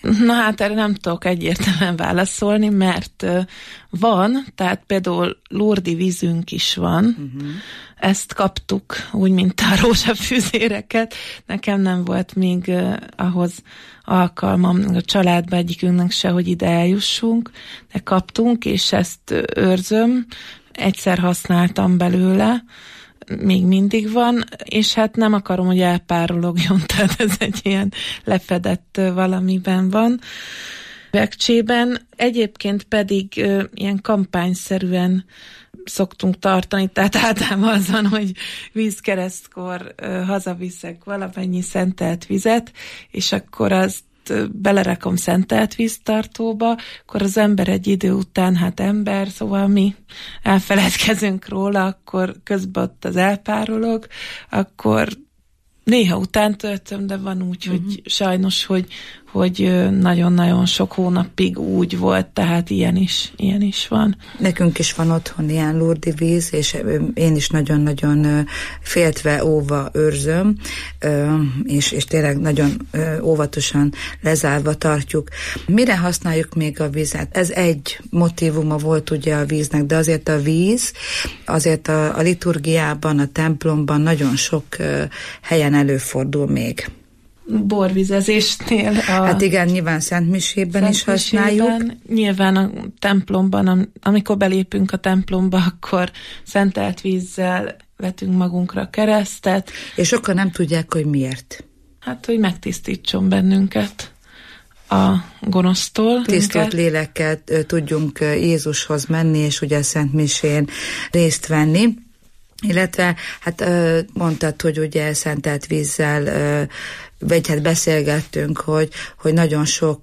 Na hát erre nem tudok egyértelműen válaszolni, mert van, tehát például lurdi vízünk is van, ezt kaptuk, úgy, mint a rózsafűzéreket. Nekem nem volt még ahhoz alkalmam a családban egyikünknek se, hogy ide eljussunk, de kaptunk, és ezt őrzöm. Egyszer használtam belőle, még mindig van, és hát nem akarom, hogy elpárologjon, tehát ez egy ilyen lefedett valamiben van. Vekcsében egyébként pedig ilyen kampányszerűen szoktunk tartani, tehát általában az van, hogy vízkeresztkor hazaviszek valamennyi szentelt vizet, és akkor azt belerakom szentelt víztartóba, akkor az ember egy idő után, hát ember, szóval mi elfeledkezünk róla, akkor közben ott az elpárolog, akkor néha után töltöm, de van úgy, hogy sajnos, hogy nagyon-nagyon sok hónapig úgy volt, tehát ilyen is van. Nekünk is van otthon ilyen lurdi víz, és én is nagyon-nagyon féltve, óva őrzöm, és tényleg nagyon óvatosan lezárva tartjuk. Mire használjuk még a vizet? Ez egy motívuma volt ugye a víznek, de azért a víz, azért a liturgiában, a templomban nagyon sok helyen előfordul még. Borvizezésnél. Hát igen, nyilván Szentmisében is használjuk. Nyilván a templomban, amikor belépünk a templomba, akkor szentelt vízzel vetünk magunkra keresztet. És sokan nem tudják, hogy miért. Hát, hogy megtisztítson bennünket a gonosztól. Tisztult lélekkel tudjunk Jézushoz menni, és ugye a Szentmisén részt venni. Illetve, hát mondtad, hogy ugye szentelt vízzel, vagy hát beszélgettünk, hogy nagyon sok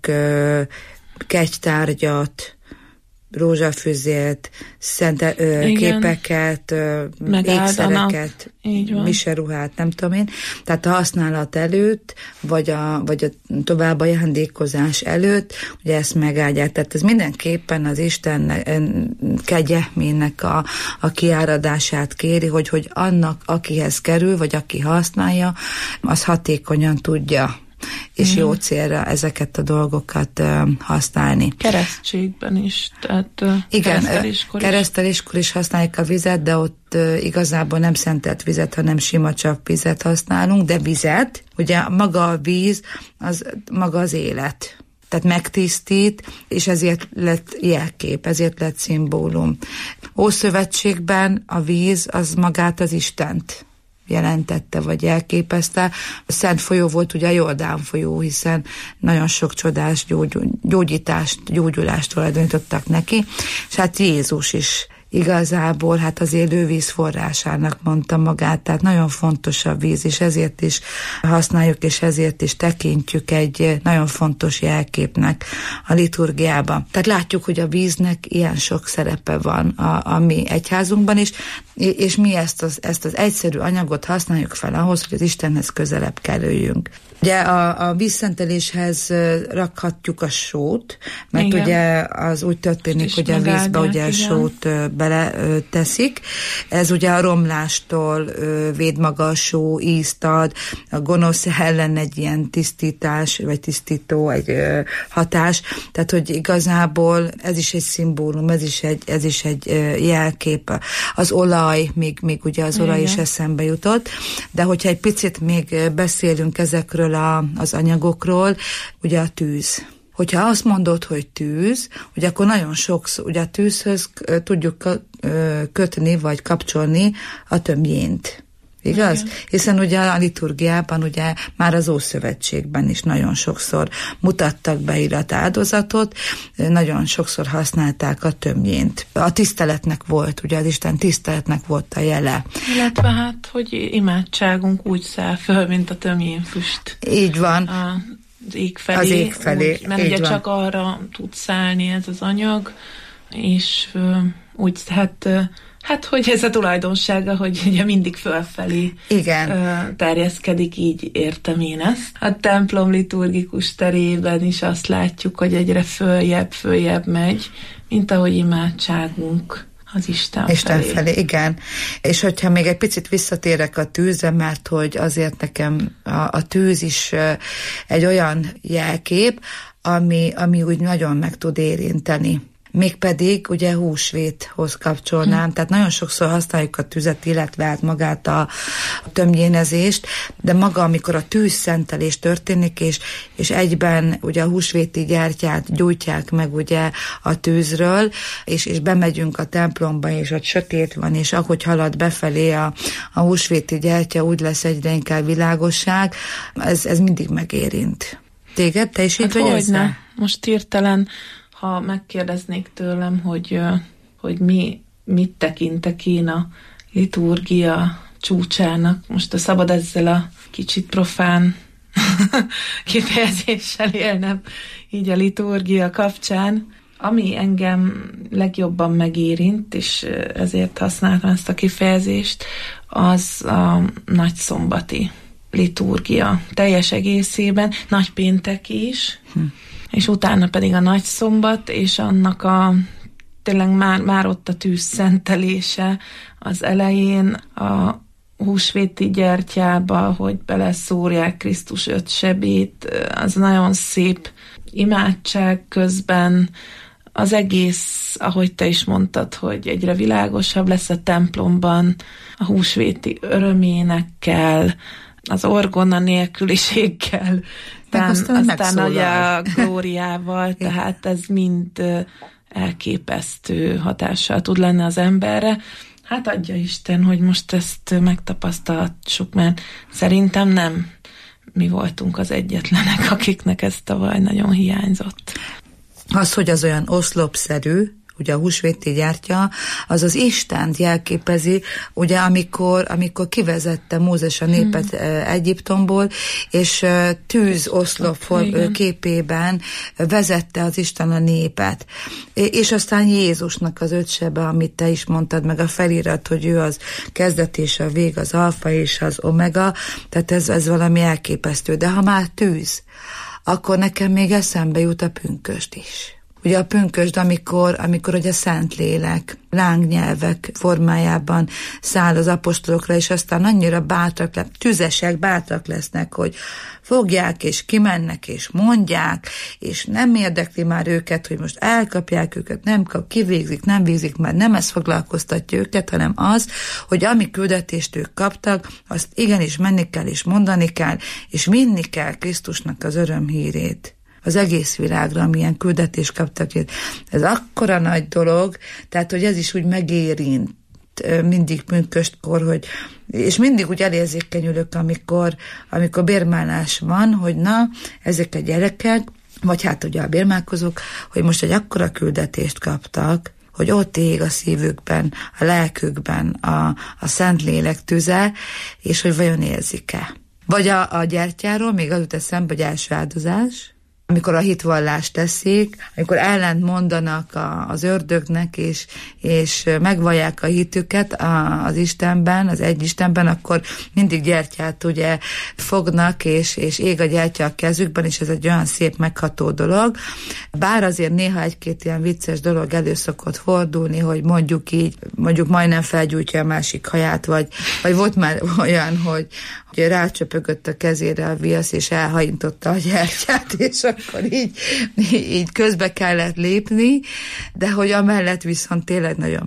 kegytárgyat, rózsafüzért, képeket, ékszereket, miseruhát, nem tudom én. Tehát a használat előtt, vagy a tovább ajándékozás előtt, ugye ezt megáldják. Tehát ez mindenképpen az Isten kegyelmének a kiáradását kéri, hogy annak, akihez kerül, vagy aki használja, az hatékonyan tudja és jó célra ezeket a dolgokat használni. Keresztségben is, tehát igen, kereszteléskor is használjuk a vizet, de ott igazából nem szentelt vizet, hanem sima csapvizet használunk, de vizet, ugye maga a víz, az maga az élet. Tehát megtisztít, és ezért lett jelkép, ezért lett szimbólum. Ószövetségben a víz az magát az Istent jelentette, vagy elképezte. A Szent folyó volt ugye a Jordán folyó, hiszen nagyon sok csodás gyógyulást tulajdonítottak neki, és hát Jézus is igazából hát az élő víz forrásának mondta magát, tehát nagyon fontos a víz, és ezért is használjuk, és ezért is tekintjük egy nagyon fontos jelképnek a liturgiában. Tehát látjuk, hogy a víznek ilyen sok szerepe van a mi egyházunkban is, és mi ezt az egyszerű anyagot használjuk fel ahhoz, hogy az Istenhez közelebb kerüljünk. Ugye a vízszenteléshez rakhatjuk a sót, mert igen, ugye az úgy történik, hogy a vízbe ugye a sót bele teszik. Ez ugye a romlástól véd maga a só, ízt ad, a gonosz ellen egy ilyen tisztítás, vagy tisztító egy hatás. Tehát, hogy igazából ez is egy szimbólum, ez is egy jelkép. Az olaj, még ugye az olaj is eszembe jutott, de hogyha egy picit még beszélünk ezekről az anyagokról, ugye a tűz. Hogyha azt mondod, hogy tűz, ugye akkor nagyon sokszor, ugye a tűzhöz tudjuk kötni, vagy kapcsolni a tömjént. Igaz? Igen. Hiszen ugye a liturgiában, ugye már az Ószövetségben is nagyon sokszor mutattak beírat áldozatot, nagyon sokszor használták a tömjént. A tiszteletnek volt, ugye az Isten tiszteletnek volt a jele. Illetve hát, hogy imádságunk úgy száll föl, mint a tömjénfüst. Így van. Az ég felé. Az ég felé. Úgy, mert ugye van, csak arra tud szállni ez az anyag, és úgy hát, hogy ez a tulajdonsága, hogy ugye mindig fölfelé terjeszkedik, így értem én ezt. A templom liturgikus terében is azt látjuk, hogy egyre följebb megy, mint ahogy imádságunk az Isten felé. Igen. És hogyha még egy picit visszatérek a tűzre, mert hogy azért nekem a tűz is egy olyan jelkép, ami úgy nagyon meg tud érinteni. Mégpedig ugye húsvéthoz kapcsolnám, tehát nagyon sokszor használjuk a tüzet, illetve hát magát a tömjénezést, de maga, amikor a tűzszentelés történik, és egyben ugye a húsvéti gyertyát gyújtják meg ugye a tűzről, és bemegyünk a templomba, és ott sötét van, és ahogy halad befelé a húsvéti gyertya, úgy lesz egyre inkább világosság, ez mindig megérint. Téged? Te is így vagy ezzel? Most hirtelen, ha megkérdeznék tőlem, hogy mit tekintek én a liturgia csúcsának, most szabad ezzel a kicsit profán kifejezéssel élnem így a liturgia kapcsán, ami engem legjobban megérint, és ezért használtam ezt a kifejezést, az a nagyszombati liturgia teljes egészében, nagypéntek is, és utána pedig a nagyszombat, és annak tényleg már ott a tűzszentelése az elején, a húsvéti gyertyába, hogy beleszórják Krisztus 5 sebét, az nagyon szép imádság közben, az egész, ahogy te is mondtad, hogy egyre világosabb lesz a templomban, a húsvéti öröménekkel, az orgona nélküliséggel, aztán ugye a glóriával, tehát ez mind elképesztő hatással tud lenni az emberre. Hát adja Isten, hogy most ezt megtapasztalhassuk, mert szerintem nem mi voltunk az egyetlenek, akiknek ez tavaly nagyon hiányzott. Az, hogy az olyan oszlopszerű, ugye a húsvéti gyertya, az az Istent jelképezi, ugye amikor kivezette Mózes a népet Egyiptomból, és tűzoszlop képében vezette az Isten a népet. És aztán Jézusnak az 5 sebe, amit te is mondtad, meg a felirat, hogy ő az kezdet és a vég, az alfa és az omega, tehát ez valami elképesztő. De ha már tűz, akkor nekem még eszembe jut a pünkösd is. Ugye a pünkösd, amikor ugye a Szentlélek lángnyelvek formájában száll az apostolokra, és aztán annyira bátrak, tüzesek, bátrak lesznek, hogy fogják, és kimennek, és mondják, és nem érdekli már őket, hogy most elkapják őket, kivégzik, nem végzik, már nem ez foglalkoztatja őket, hanem az, hogy ami küldetést ők kaptak, azt igenis menni kell, és mondani kell, és vinni kell Krisztusnak az örömhírét az egész világra, amilyen küldetést kaptak. Ez akkora nagy dolog, tehát, hogy ez is úgy megérint mindig pünköstkor, hogy, és mindig úgy elérzékenyülök, amikor bérmálás van, hogy na, ezek a gyerekek, vagy hát ugye a bérmálkozók, hogy most egy akkora küldetést kaptak, hogy ott ég a szívükben, a lelkükben a Szentlélek tüze, és hogy vajon érzik-e. Vagy a gyertyáról még az jut eszembe, hogy első áldozás, amikor a hitvallást teszik, amikor ellent mondanak az ördögnek, és megvallják a hitüket az Istenben, az egy Istenben, akkor mindig gyertyát ugye fognak, és ég a gyertya a kezükben, és ez egy olyan szép, megható dolog. Bár azért néha egy-két ilyen vicces dolog elő szokott fordulni, hogy mondjuk majdnem felgyújtja a másik haját, vagy volt már olyan, hogy rácsöpögött a kezére a viasz, és elhajintotta a gyertyát, és akkor így közbe kellett lépni, de hogy amellett viszont tényleg nagyon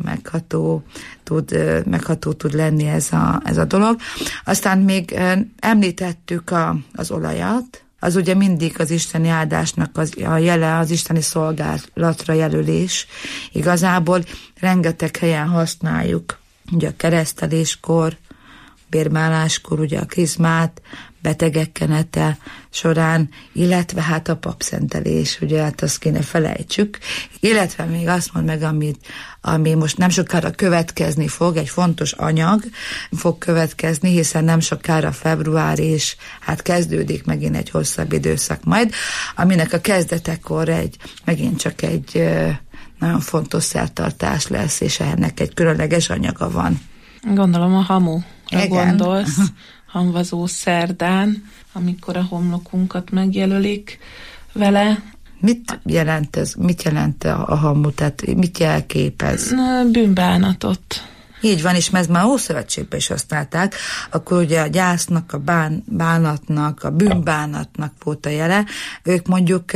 megható tud lenni ez a dolog. Aztán még említettük az olajat, az ugye mindig az isteni áldásnak a jele, az isteni szolgálatra jelölés. Igazából rengeteg helyen használjuk, ugye a kereszteléskor, bérmáláskor, ugye a krizmát, betegek kenete során, illetve hát a papszentelés, ugye hát azt kéne felejtsük, illetve még azt mond meg, ami most nem sokára következni fog, egy fontos anyag fog következni, hiszen nem sokára február, és hát kezdődik megint egy hosszabb időszak majd, aminek a kezdetekor megint csak egy nagyon fontos szertartás lesz, és ennek egy különleges anyaga van. Gondolom a hamura gondolsz, hamvazó szerdán, amikor a homlokunkat megjelölik vele. Mit jelent a hamu? Tehát mit jelképez? Bűnbánatot Így van, és ez már Ószövetségben is használták, akkor ugye a gyásznak, a bánatnak, a bűnbánatnak volt a jele. Ők mondjuk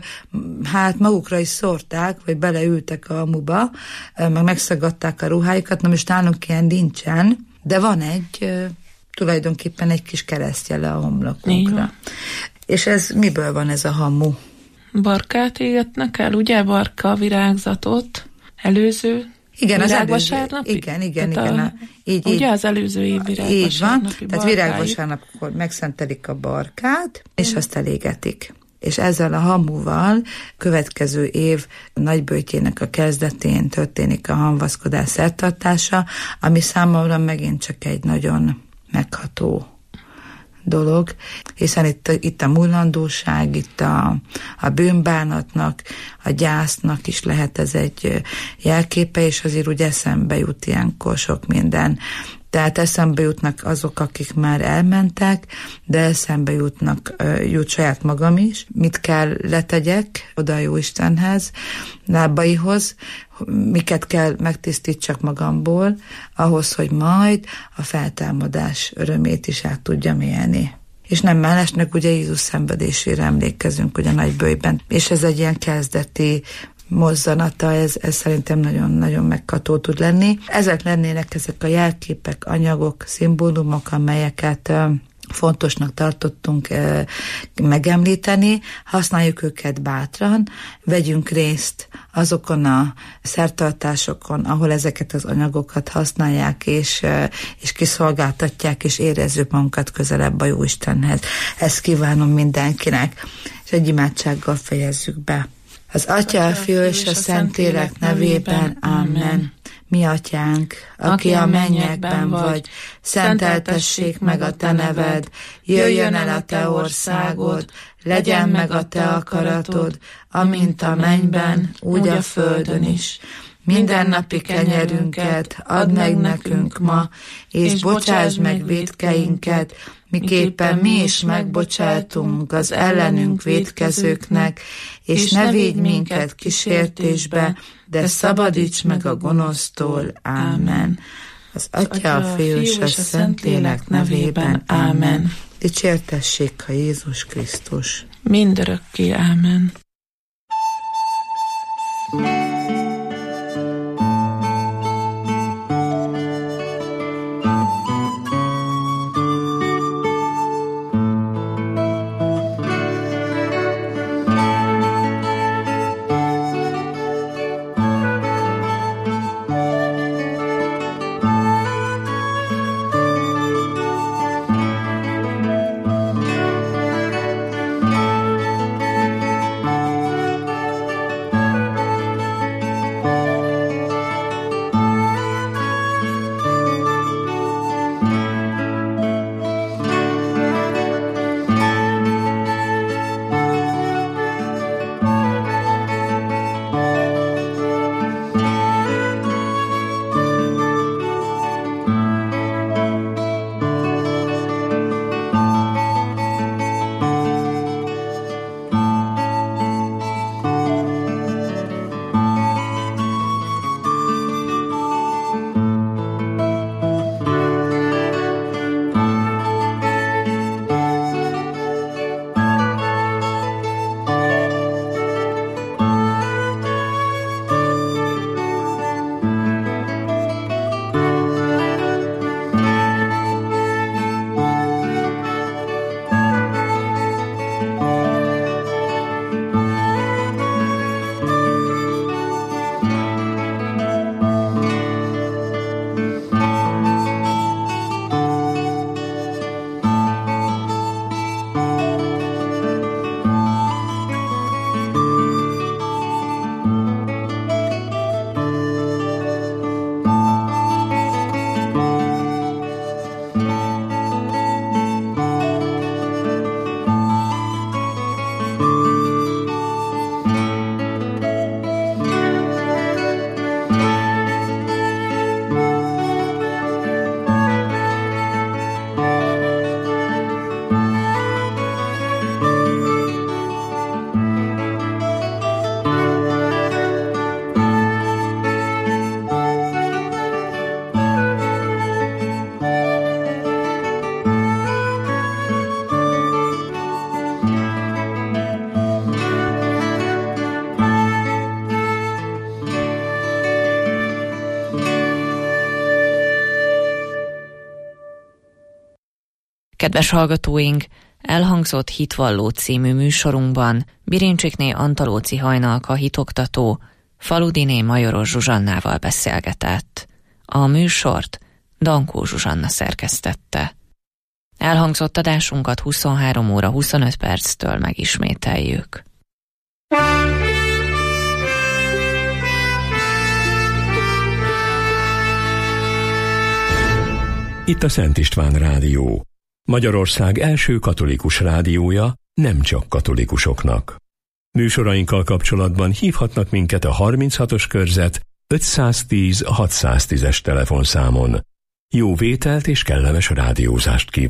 hát magukra is szórták, vagy beleültek a hamuba, meg megszagadták a ruháikat, na most nálunk ilyen nincsen, de van tulajdonképpen egy kis keresztjele a homlokunkra. És ez miből van ez a hamu? Barkát égetnek el, ugye? Barka virágzatot, előző. Igen, virágvasárnap? Igen. Ugye az előző év virágvasárnapi így van, barkáit. tehát virágvasárnapkor megszentelik a barkát, és azt elégetik. És ezzel a hamuval következő év nagyböjtjének a kezdetén történik a hamvaszkodás szertartása, ami számomra megint csak egy nagyon megható dolog, hiszen itt a múlandóság, itt a bűnbánatnak, a gyásznak is lehet ez egy jelképe, és azért úgy eszembe jut ilyenkor sok minden. Tehát eszembe jutnak azok, akik már elmentek, de eszembe jut saját magam is. Mit kell letegyek oda a Jóistenhez, lábaihoz, miket kell megtisztítsak magamból, ahhoz, hogy majd a feltámadás örömét is át tudjam élni. És nem mellesnek ugye Jézus szenvedésére emlékezünk ugye nagyböjben, és ez egy ilyen kezdeti mozzanata, ez szerintem nagyon-nagyon megható tud lenni. Ezek lennének ezek a jelképek, anyagok, szimbólumok, amelyeket fontosnak tartottunk megemlíteni, használjuk őket bátran, vegyünk részt azokon a szertartásokon, ahol ezeket az anyagokat használják, és kiszolgáltatják, és érezzük magunkat közelebb a Jóistenhez. Ezt kívánom mindenkinek, és egy imádsággal fejezzük be. Az Atya, a Fiú és a Szentlélek nevében, Amen. Mi Atyánk, aki a mennyekben vagy, szenteltessék meg a te neved, jöjjön el a te országod, legyen meg a te akaratod, amint a mennyben, úgy a földön is. Mindennapi kenyerünket add meg nekünk ma, és bocsásd meg vétkeinket, miképpen mi is megbocsátunk az ellenünk vétkezőknek, és ne védj minket kísértésbe, de szabadíts meg a gonosztól. Ámen. Az Atya, a Fiú és a Szentlélek nevében. Ámen. Dicsértessék a Jézus Krisztus. Mindörökké. Ámen. Kedves hallgatóink, elhangzott Hitvalló című műsorunkban Birincsikné Antalóci Hajnalka hitoktató Faludiné Majoros Zsuzsannával beszélgetett. A műsort Dankó Zsuzsanna szerkesztette. Elhangzott adásunkat 23 óra 25 perctől megismételjük. Itt a Szent István Rádió, Magyarország első katolikus rádiója, nem csak katolikusoknak. Műsorainkkal kapcsolatban hívhatnak minket a 36-os körzet 510 610-es telefonszámon. Jó vételt és kellemes rádiózást kívánok!